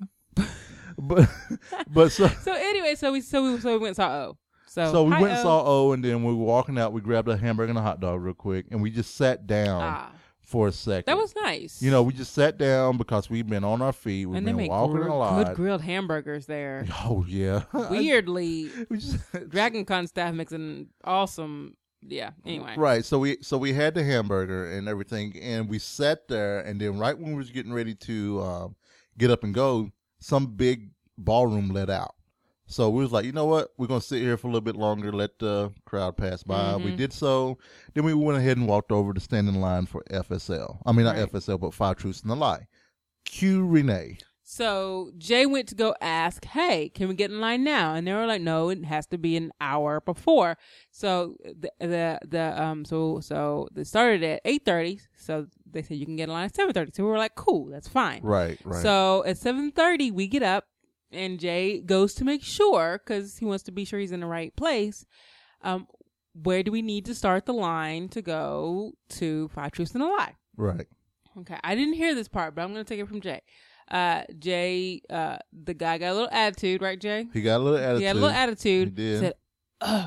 but, but so, So anyway, so we so we so we went and saw O. So so we hi, went and O. saw O, and then we were walking out. We grabbed a hamburger and a hot dog real quick, and we just sat down Ah, for a second. that was nice. You know, we just sat down because we've been on our feet. We've and they been make walking gr- a lot. good grilled hamburgers there. Oh yeah. Weirdly, we just, Dragon Con staff makes an awesome. Yeah. Anyway. Right. So we so we had the hamburger and everything, and we sat there, and then right when we was getting ready to um, get up and go, some big ballroom let out. So we was like, you know what? We're gonna sit here for a little bit longer, let the crowd pass by. We Mhm. did so. Then we went ahead and walked over to stand in line for F S L. I mean, not Right. F S L, but Five Truths and a Lie. Cue Renee. So Jay went to go ask, "Hey, can we get in line now?" And they were like, "No, it has to be an hour before." So the the, the um so so they started at eight thirty. So they said you can get in line at seven thirty. So we were like, "Cool, that's fine." Right. Right. So at seven thirty, we get up, and Jay goes to make sure because he wants to be sure he's in the right place. Um, where do we need to start the line to go to Five Truths and a Lie? right. Okay, I didn't hear this part, but I'm going to take it from Jay. Uh, Jay, uh, the guy got a little attitude, right, Jay? He got a little attitude. He had a little attitude. He did. Said, "Ugh,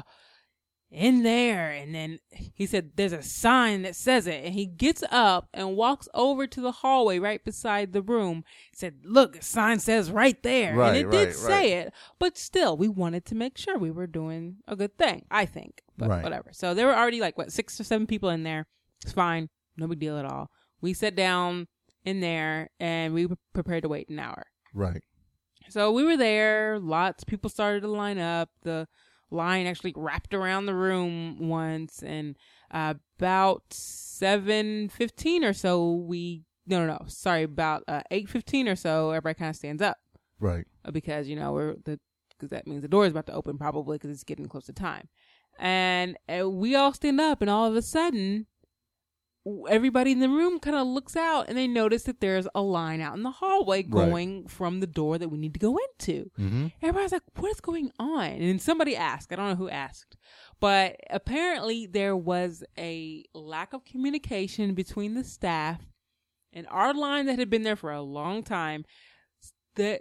in there," and then he said, "There's a sign that says it." And he gets up and walks over to the hallway right beside the room. He said, "Look, the sign says right there," Right, and it did right, say it. But still, we wanted to make sure we were doing a good thing. I think, but Right. whatever. So there were already like what six or seven people in there. It's fine, no big deal at all. We sat down in there and we were prepared to wait an hour. Right. So we were there. Lots of people started to line up. The line actually wrapped around the room once, and uh, about seven fifteen or so, we no no no sorry about uh, eight fifteen or so, everybody kind of stands up Right. uh, because you know we're the because that means the door is about to open probably because it's getting close to time, and uh, we all stand up, and all of a sudden everybody in the room kind of looks out and they notice that there's a line out in the hallway going from the door that we need to go into. Mm-hmm. Everybody's like, what is going on? And then somebody asked, I don't know who asked, but apparently there was a lack of communication between the staff and our line that had been there for a long time. That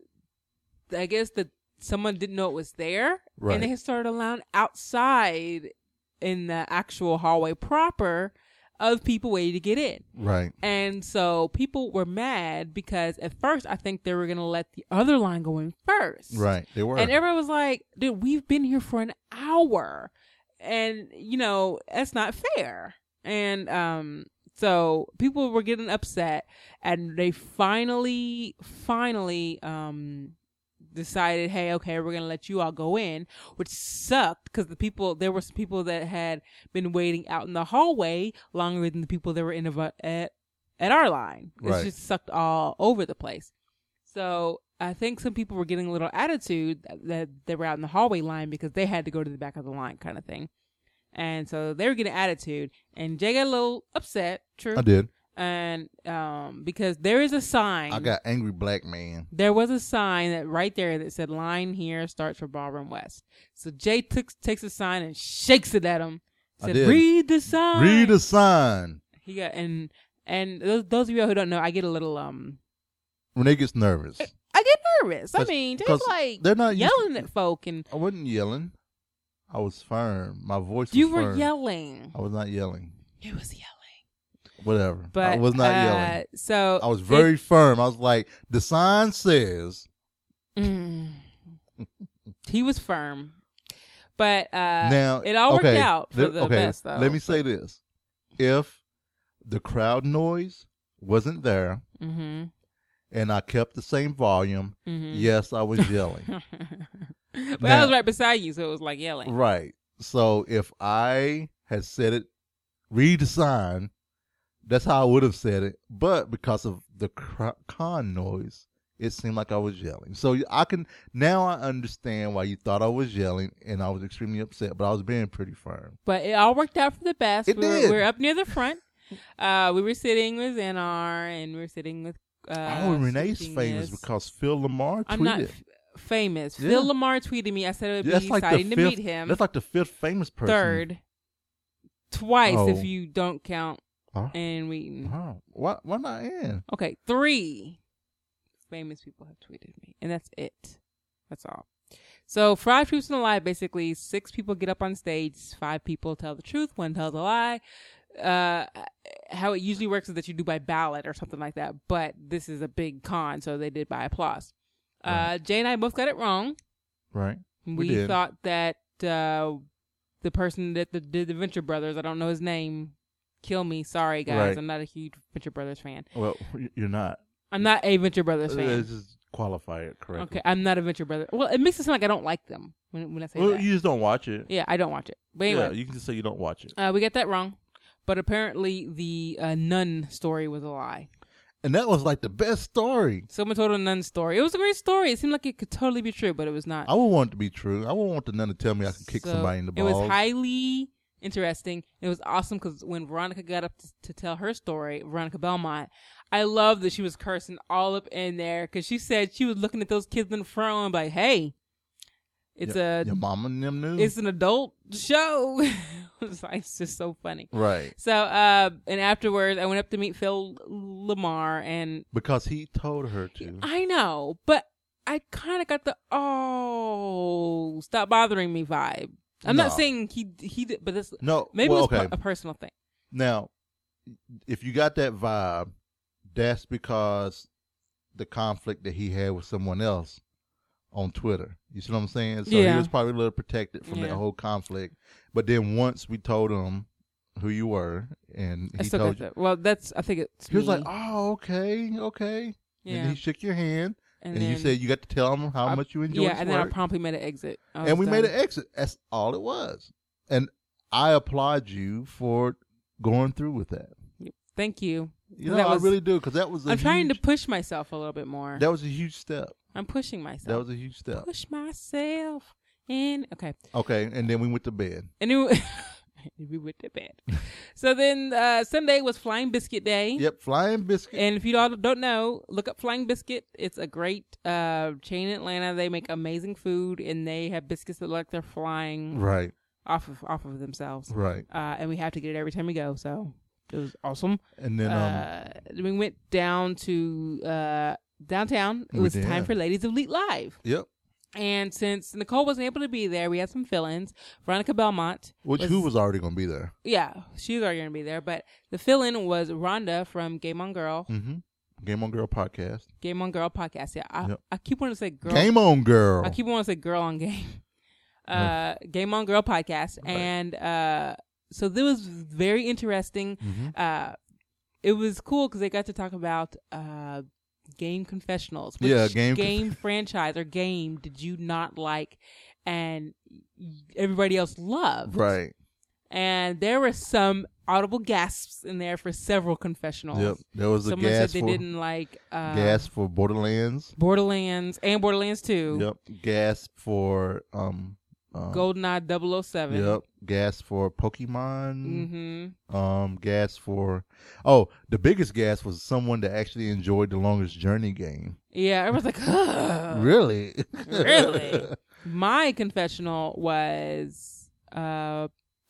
I guess that someone didn't know it was there, Right. and they had started allowing outside in the actual hallway proper of people waiting to get in. Right. And so people were mad because at first I think they were going to let the other line go in first. Right. They were. And everyone was like, dude, we've been here for an hour. And, you know, that's not fair. And um, so people were getting upset. And they finally, finally, um, decided, hey, okay, we're gonna let you all go in, which sucked because the people there were some people that had been waiting out in the hallway longer than the people that were in a, at at our line. It Right. just sucked all over the place. So I think some people were getting a little attitude that, that they were out in the hallway line because they had to go to the back of the line, kind of thing. And so they were getting attitude, and Jay got a little upset. True, I did. and um, because there is a sign. I got angry black man. There was a sign that right there that said "Line here starts for Ballroom West." So Jay took, takes a sign and shakes it at him. I Said, did. "Read the sign." Read the sign. He got and and those, those of you who don't know, I get a little um. When they gets nervous, I get nervous. I 'Cause- mean, Jay's 'cause like they're not used yelling to- at folk, and I wasn't yelling. I was firm. My voice was you were firm. yelling. I was not yelling. You was yelling. Whatever. But I was not uh, yelling. So I was very it- firm. I was like, the sign says. Mm. He was firm, but uh, Now it all worked okay, out for let- the okay, best. Though. let me say this: if the crowd noise wasn't there Mm-hmm. and I kept the same volume, Mm-hmm. yes, I was yelling. but Now- I was right beside you, so it was like yelling. Right. So if I had said it, read the sign, that's how I would have said it. But because of the cr- con noise, it seemed like I was yelling. So I can now I understand why you thought I was yelling, and I was extremely upset. But I was being pretty firm. But it all worked out for the best. It we were, did. we were up near the front. Uh, we were sitting with Zanar, and we were sitting with. Uh, oh, Renee's Sitting famous is- because Phil Lamar tweeted. I'm not f- famous. Yeah. Phil Lamar tweeted me. I said it would That's be like the exciting to fifth. meet him. That's like the fifth famous person. Third, twice Oh. if you don't count Huh? Ann Wheaton. Wow. Why? Why not Ann? Okay, three famous people have tweeted me, and that's it. That's all. So, Five Truths and a Lie, basically, six people get up on stage, five people tell the truth, one tells a lie. Uh, how it usually works is that you do by ballot or something like that, but this is a big con, so they did by applause. Uh, Right. Jay and I both got it wrong. Right. We, We did. thought that uh, the person that the, did the Venture Brothers, I don't know his name, kill me. Sorry, guys. Right. I'm not a huge Venture Brothers fan. Well, y- you're not. I'm not a Venture Brothers fan. Let's just qualify it correctly. Okay, I'm not a Venture Brother. Well, it makes it sound like I don't like them when when I say Well, that. you just don't watch it. Yeah, I don't watch it. But Yeah, anyway, you can just say you don't watch it. uh, we got that wrong. But apparently, the uh, nun story was a lie. And that was like the best story. Someone told a nun story. It was a great story. It seemed like it could totally be true, but it was not. I would want it to be true. I would want the nun to tell me I can kick So, somebody in the It balls. was highly interesting. It was awesome because when Veronica got up to, to tell her story, Veronica Belmont, I love that she was cursing all up in there because she said she was looking at those kids in the front and like, hey, it's your, a your mama and them knew. it's an adult show. It's like, it's just so funny. Right. So, uh, and afterwards, I went up to meet Phil Lamar, and Because he told her to. I know, but I kind of got the oh, stop bothering me vibe. I'm No. not saying he he did, but this No. maybe well, it was okay. a personal thing. Now, if you got that vibe, that's because the conflict that he had with someone else on Twitter. You see what I'm saying? So Yeah. he was probably a little protected from Yeah. that whole conflict. But then once we told him who you were, and I he still told got you, that. Well, that's I think it's he was me. like, "Oh, okay, okay." yeah, And he shook your hand, and, and, you then said you got to tell him how I- much you enjoyed yeah, his and then I work. promptly made an exit. I and was we made done. an exit. That's all it was. And I applaud you for going through with that. Thank you. You know, That I was- really do, because that was a I'm trying to huge, push myself a little bit more. that was a huge step. I'm pushing myself. That was a huge step. Push myself in. Okay. Okay, and then we went to bed. And it, we went to bed. So then uh, Sunday was Flying Biscuit Day. Yep, Flying Biscuit. And if you all don't know, look up Flying Biscuit. It's a great uh, chain in Atlanta. They make amazing food, and they have biscuits that look like they're flying right, off of off of themselves. right. Uh, and we have to get it every time we go. So it was awesome. And then um, uh, we went down to uh, downtown. It We was did. time for Ladies of Elite Live. yep. And since Nicole wasn't able to be there, we had some fill-ins. Veronica Belmont. Which who was already going to be there? Yeah, she was already going to be there. But the fill-in was Rhonda from Game On Girl. Mm-hmm. Game on Girl podcast. Game On Girl podcast. Yeah, I, Yep. I keep wanting to say girl. Game on Girl. I keep wanting to say girl on game. Uh, Game On Girl podcast. Right. And uh, so this was very interesting. mm-hmm. Uh, it was cool because they got to talk about uh, game confessionals. Which Yeah, game game franchise or game did you not like, and everybody else loved? Right. And there were some audible gasps in there for several confessionals. Yep. There was a Someone gas said they for didn't like uh, gas for Borderlands. Borderlands and Borderlands two. Yep. Gas for um. um GoldenEye double oh seven. Yep. Gas for Pokemon. Mm-hmm. Um. Gas for. Oh, the biggest gas was someone that actually enjoyed the Longest Journey game. Yeah, I was like, ugh. Really? Really? My confessional was uh,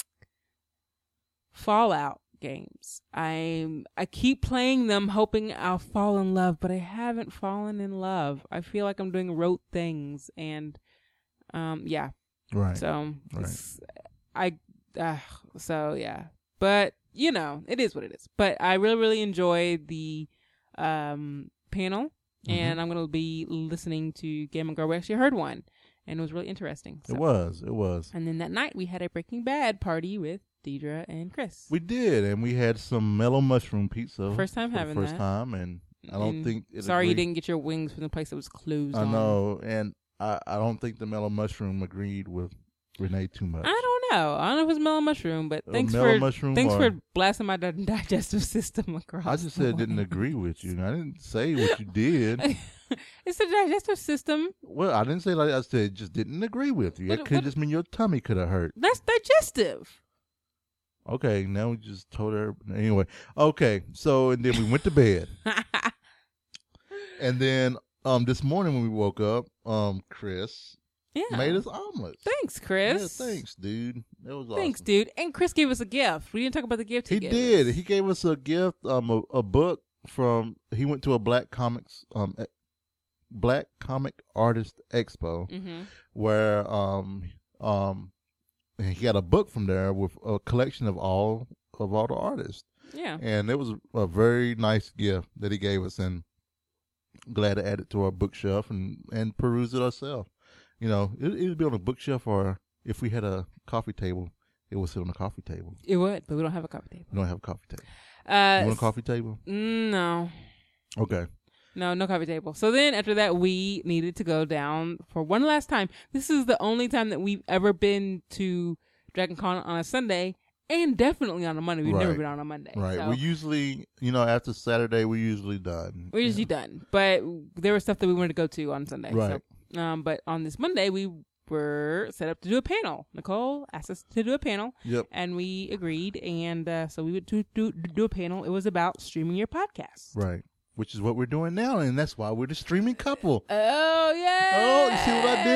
Fallout games. I'm I keep playing them, hoping I'll fall in love, but I haven't fallen in love. I feel like I'm doing rote things, and um, yeah. Right. So Right. it's- I uh, so yeah, but you know, it is what it is. But I really, really enjoyed the um panel, and I'm gonna be listening to Game and Girl. We actually heard one, and it was really interesting. So. It was. It was. And then that night we had a Breaking Bad party with Deidre and Chris. We did, and we had some mellow mushroom pizza. First time for the having first that. time, and I don't And think. It sorry you agreed- didn't get your wings from the place that was closed. I on. know, and I, I don't think the mellow mushroom agreed with Renee too much. I don't know. I don't know if it was mellow mushroom, but Uh, thanks mellow for mushroom thanks or- for blasting my di- digestive system across. I just the said it didn't way. agree with you. I didn't say what you did. It's the digestive system. Well, I didn't say like I said. It just didn't agree with you. What- It could what- just mean your tummy could have hurt. That's digestive. Okay, now we just told her anyway. Okay, so and then we went to bed, and then um this morning when we woke up, um Chris Yeah. made us omelets. Thanks, Chris. Yeah, thanks, dude. That was awesome. Thanks, dude. And Chris gave us a gift. We didn't talk about the gift he, He gave did. us. He gave us a gift, um, a, a book from. He went to a Black Comics, um, e- Black Comic Artist Expo, Mm-hmm. where um, um, he got a book from there with a collection of all of all the artists, Yeah. and it was a very nice gift that he gave us, and glad to add it to our bookshelf and and peruse it ourselves. You know, it it would be on a bookshelf, or if we had a coffee table, it would sit on a coffee table. It would, but we don't have a coffee table. We don't have a coffee table. Uh, You want a coffee table? mm, no. Okay. No, no coffee table. So then after that, we needed to go down for one last time. This is the only time that we've ever been to Dragon Con on a Sunday, and definitely on a Monday. We've never Right. been on a Monday. Right. So We usually, you know, after Saturday, we're usually done. we're usually done. But there was stuff that we wanted to go to on Sunday. Right. So, um, but on this Monday, we were set up to do a panel. Nicole asked us to do a panel, Yep. and we agreed. And uh, so we would do, do, do a panel. It was about streaming your podcast. Right. Which is what we're doing now, and that's why we're the streaming couple. Oh, yeah. Oh, you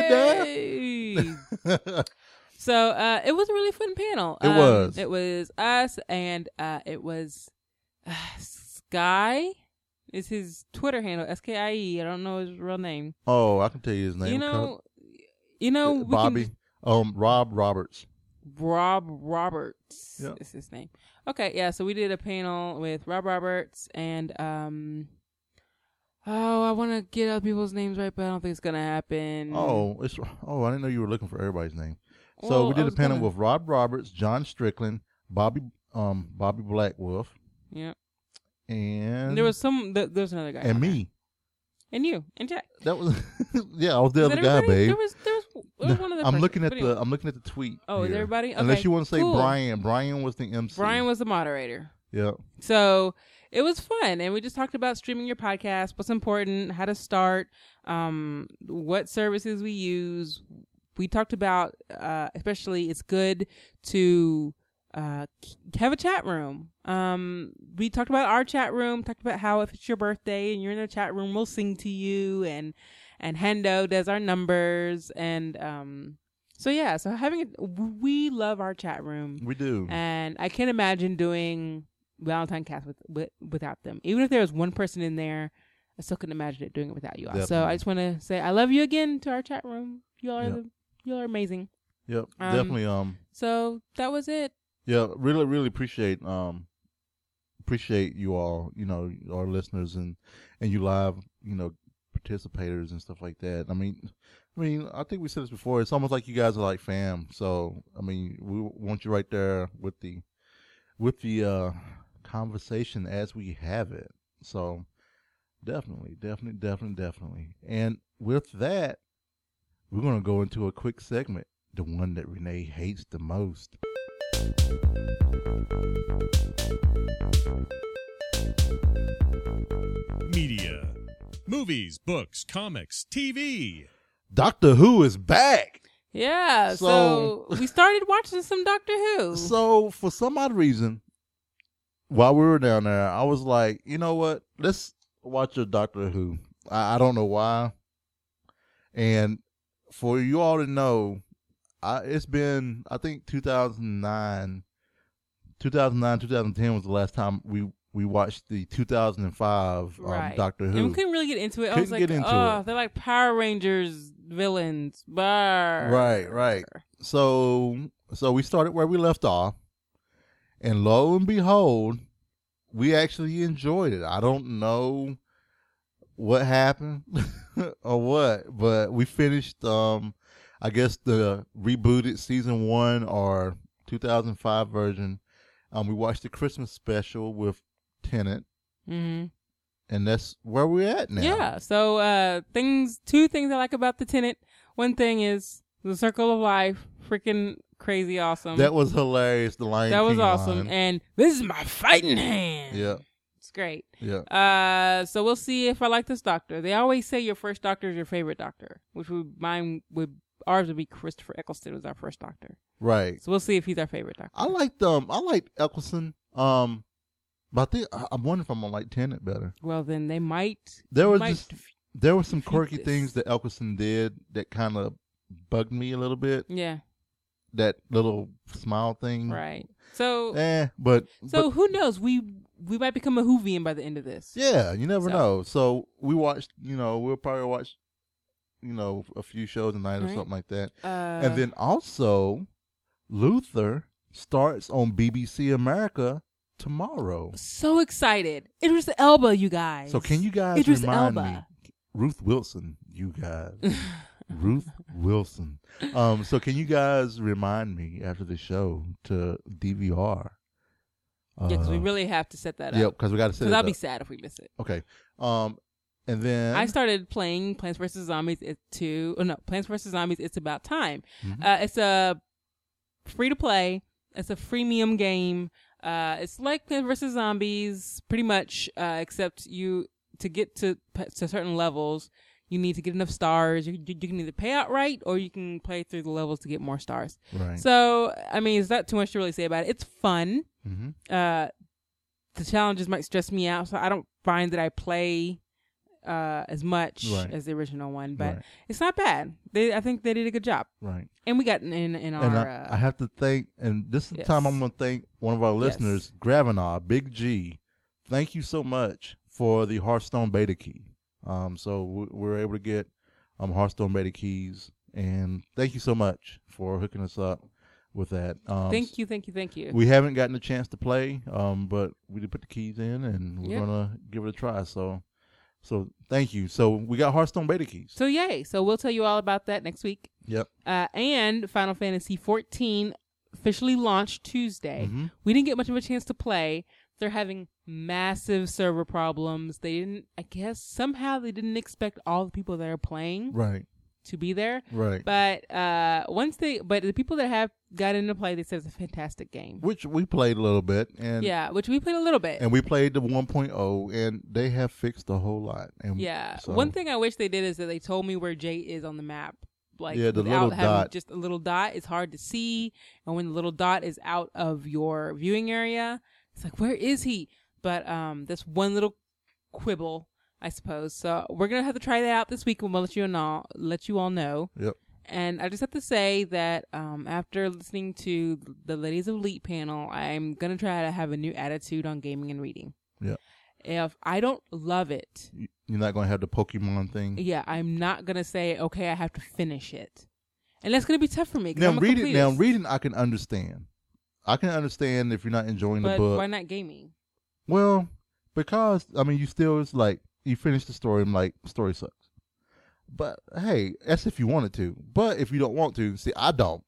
see what I did there? So uh, it was a really fun panel. It Um, was. It was us, and uh, it was uh, Sky. Is his Twitter handle S K I E? I don't know his real name. Oh, I can tell you his name. You know, you know, we Bobby. Can, Um, Rob Roberts. Rob Roberts Yeah. is his name. Okay, yeah. So we did a panel with Rob Roberts and um. Oh, I want to get other people's names right, but I don't think it's gonna happen. Oh, it's oh, I didn't know you were looking for everybody's name. So Well, we I did a was panel gonna- with Rob Roberts, John Strickland, Bobby, um, Bobby Blackwolf, Yeah. and And there was some. Th- there was another guy. and on there. me. And you and Jack. That was yeah, I was the Is other that guy, everybody? babe. There was there was, there was one other I'm person, looking at but anyway. the I'm looking at the tweet. Oh, is here. everybody? Unless Okay, you want to say cool. Brian. Brian was the M C. Brian was the moderator. Yeah. So it was fun, and we just talked about streaming your podcast, what's important, how to start, um, what services we use. We talked about, uh, especially it's good to uh, have a chat room. Um, we talked about our chat room, talked about how if it's your birthday and you're in a chat room, we'll sing to you, and and Hendo does our numbers, and um, so yeah, so having a, we love our chat room. We do. And I can't imagine doing Valentine Cast with, with without them. Even if there was one person in there, I still couldn't imagine it doing it without you all. So Definitely. I just want to say I love you again to our chat room. You all are Yep. the, you all are amazing. Yep. Um, Definitely. Um. So that was it. Yeah. Really. Really appreciate. Um. Appreciate you all. You know, our listeners and and you live. You know, participators and stuff like that. I mean, I mean, I think we said this before. It's almost like you guys are like fam. So I mean, we want you right there with the with the uh, conversation as we have it. So Definitely, definitely, definitely, definitely. And with that, we're going to go into a quick segment, the one that Renee hates the most. Media. Movies, books, comics, T V. Doctor Who is back. Yeah, So- so, we started watching some Doctor Who. So, for some odd reason, while we were down there, I was like, you know what? Let's watch a Doctor Who. I, I don't know why. And for you all to know, I, it's been, I think, two thousand nine, two thousand nine, two thousand ten was the last time we, we watched the two thousand five um, Right. Doctor And Who. we couldn't really get into it. I Couldn't was like, get into oh, it. they're like Power Rangers villains. Brr. Right, right. So, so we started where we left off, and lo and behold, we actually enjoyed it. I don't know what happened or what, but we finished. Um, I guess the rebooted season one or two thousand five version. Um, we watched the Christmas special with Tennant, Mm-hmm. and that's where we're at now. Yeah. So, uh, things, two things I like about the Tenet. One thing is the Circle of Life, freaking crazy awesome. That was hilarious. The Lion That was King awesome. line. And this is my fighting hand. Yeah, It's great. yeah. Uh, so we'll see if I like this doctor. They always say your first doctor is your favorite doctor, which would mine would ours would be Christopher Eccleston was our first doctor. Right. So we'll see if he's our favorite doctor. I liked um I liked Eccleston. Um but I think I- I'm wondering if I'm gonna like Tennant better. Well, then they might. There was might just there were some defeat quirky this. things that Eccleston did that kind of bugged me a little bit. yeah, That little smile thing. right. So Eh, but so but, who knows? We we might become a Whovian by the end of this. yeah, you never So- know. So we watched, you know, we'll probably watch, you know, a few shows a night or Right. something like that. Uh, And then also Luther starts on B B C America tomorrow. so excited. Idris Elba, you guys. So can you guys Idris remind Elba. me, Ruth Wilson, you guys, Ruth Wilson. Um, so can you guys remind me after the show to D V R? Uh, Yeah, because we really have to set that Yep, up. because we got to set Because it I'll up. be sad if we miss it. Okay. Um, and then I started playing Plants vs Zombies. It's two. Oh no, Plants vs Zombies. It's about time. Mhm. Uh, it's a free to play. It's a freemium game. Uh, it's like Plants vs Zombies, pretty much, uh, except you to get to to certain levels, you need to get enough stars. You, you can either pay outright or you can play through the levels to get more stars. right. So, I mean, it's not too much to really say about it. It's fun. mm-hmm. Uh, the challenges might stress me out, so I don't find that I play uh, as much Right. as the original one. But Right. it's not bad. They, I think they did a good job, Right. and we got in in, in our. And I, uh, I have to thank, and this is the time yes. I'm going to thank one of our Yes. listeners, Gravina, Big G. Thank you so much for the Hearthstone beta key. Um, so we, we were able to get um Hearthstone beta keys, and thank you so much for hooking us up with that. Um, thank you, thank you, thank you. We haven't gotten a chance to play, um, but we did put the keys in, and we're Yep. gonna give it a try. So, so thank you. So we got Hearthstone beta keys. so yay! So we'll tell you all about that next week. Yep. Uh, and Final Fantasy fourteen officially launched Tuesday. Mhm. We didn't get much of a chance to play. They're having massive server problems. They didn't, I guess, somehow they didn't expect all the people that are playing Right. to be there. Right. But uh, once they, but the people that have got into play, they said it's a fantastic game. Which we played a little bit, and Yeah, which we played a little bit. and we played the one point oh, and they have fixed a whole lot. And Yeah. so- One thing I wish they did is that they told me where Jay is on the map. Like, Yeah, the without little having dot. just a little dot, it's hard to see. And when the little dot is out of your viewing area, it's like, where is he? But um, that's one little quibble, I suppose. So we're gonna have to try that out this week, and we'll let you know. Let you all know. Yep. And I just have to say that um, after listening to the Ladies of Elite panel, I'm gonna try to have a new attitude on gaming and reading. Yep. If I don't love it, You- You're not going to have the Pokemon thing. yeah, I'm not gonna say, okay, I have to finish it, and that's gonna be tough for me. 'Cause Now I'm a reading, now completist. reading, I can understand. I can understand if you're not enjoying but the book. why not gaming? Well, because I mean, you still it's like you finish the story and like story sucks. But hey, that's if you wanted to. But if you don't want to, see, I don't.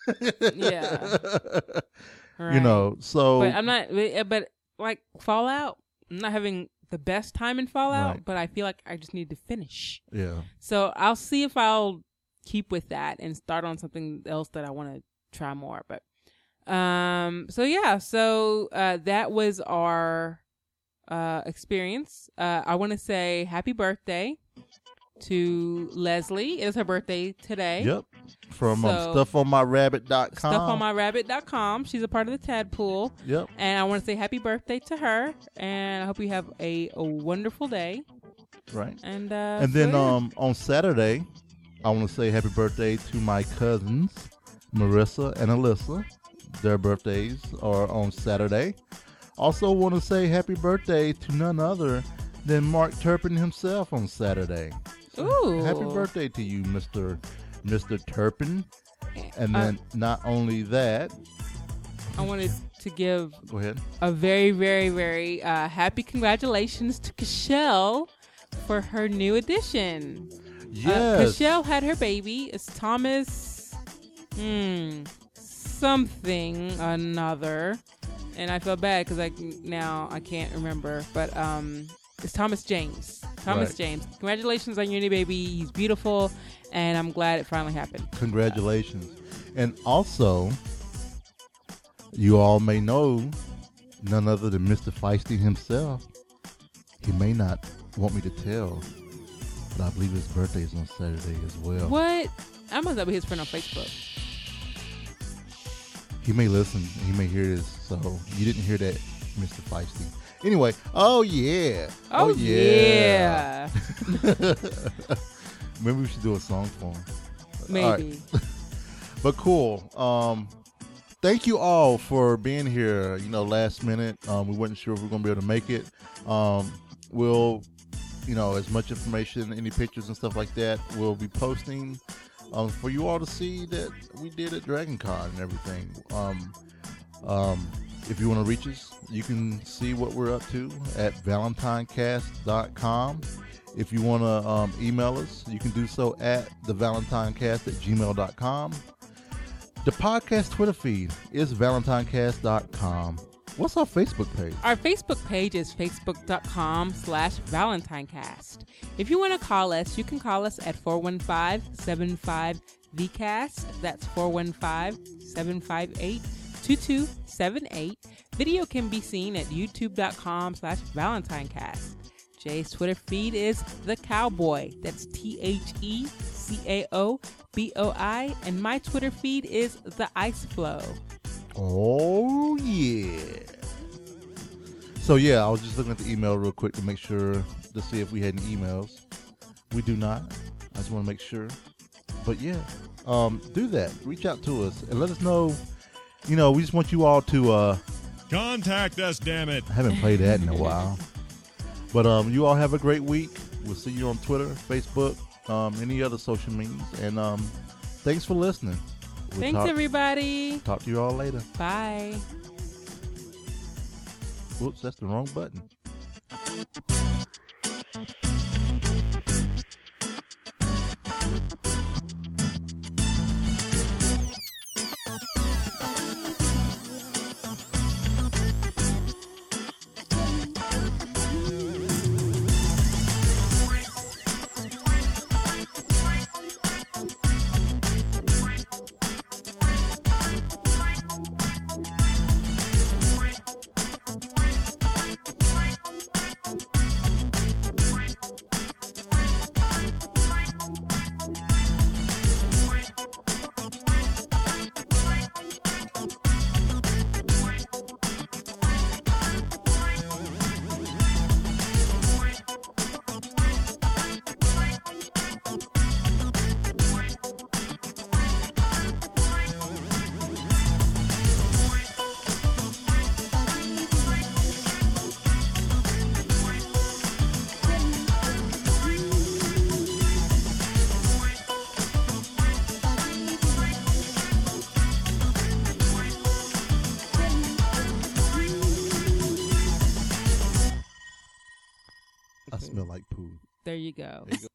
Yeah. You Right. know, so but I'm not. But like Fallout, I'm not having the best time in Fallout, Right. but I feel like I just need to finish. Yeah. So I'll see if I'll keep with that and start on something else that I want to try more. But um, so yeah, so uh, that was our uh, experience. Uh, I want to say happy birthday to Leslie. It is her birthday today. Yep. From So- um, stuff on my rabbit dot com. Stuff on my rabbit dot com. She's a part of the Tadpool. Yep. And I want to say happy birthday to her. And I hope you have a, a wonderful day. Right. And uh, And then so, yeah. um on Saturday, I want to say happy birthday to my cousins, Marissa and Alyssa. Their birthdays are on Saturday. Also want to say happy birthday to none other than Mark Turpin himself on Saturday. So Ooh. Happy birthday to you, Mister Mister Turpin. And Uh, then not only that, I wanted to give go ahead. a very, very, very uh, happy congratulations to Cashel for her new addition. Uh, Yes. Cashel had her baby. It's Thomas hmm, something another. And I feel bad because I now I can't remember. But um, it's Thomas James. Thomas Right. James. Congratulations on your new baby. He's beautiful. And I'm glad it finally happened. Congratulations. And also, you all may know none other than Mister Feisty himself. He may not want me to tell, but I believe his birthday is on Saturday as well. What? I must have been his friend on Facebook. He may listen. He may hear this. So you didn't hear that, Mister Feisty. Anyway, oh yeah. Oh, yeah. Maybe we should do a song for him. Maybe. All right. But cool. Um, thank you all for being here. You know, last minute, um, we weren't sure if we were going to be able to make it. Um, we'll, you know, as much information, any pictures and stuff like that, we'll be posting um, for you all to see that we did at Dragon Con and everything. Um, um, if you want to reach us, you can see what we're up to at valentinecast dot com. If you want to um, email us, you can do so at the valentinecast at gmail dot com. The podcast Twitter feed is valentinecast dot com. What's our Facebook page? Our Facebook page is facebook.com slash ValentineCast. If you want to call us, you can call us at four one five, seven five, V cast. That's four one five, seven five eight, two two seven eight. Video can be seen at youtube.com slash ValentineCast. Jay's Twitter feed is The Cowboy. That's T H E C A O B O I. And my Twitter feed is The Ice Flow. Oh, yeah. So, yeah, I was just looking at the email real quick to make sure to see if we had any emails. We do not. I just want to make sure. But, yeah, um, do that. Reach out to us and let us know. You know, we just want you all to, uh, Contact us, damn it. I haven't played that in a while. But um, you all have a great week. We'll see you on Twitter, Facebook, um, any other social medias. And um, thanks for listening. We'll Thanks, talk, everybody. talk to you all later. Bye. Whoops, that's the wrong button. I smell like poo. There you go. There you go.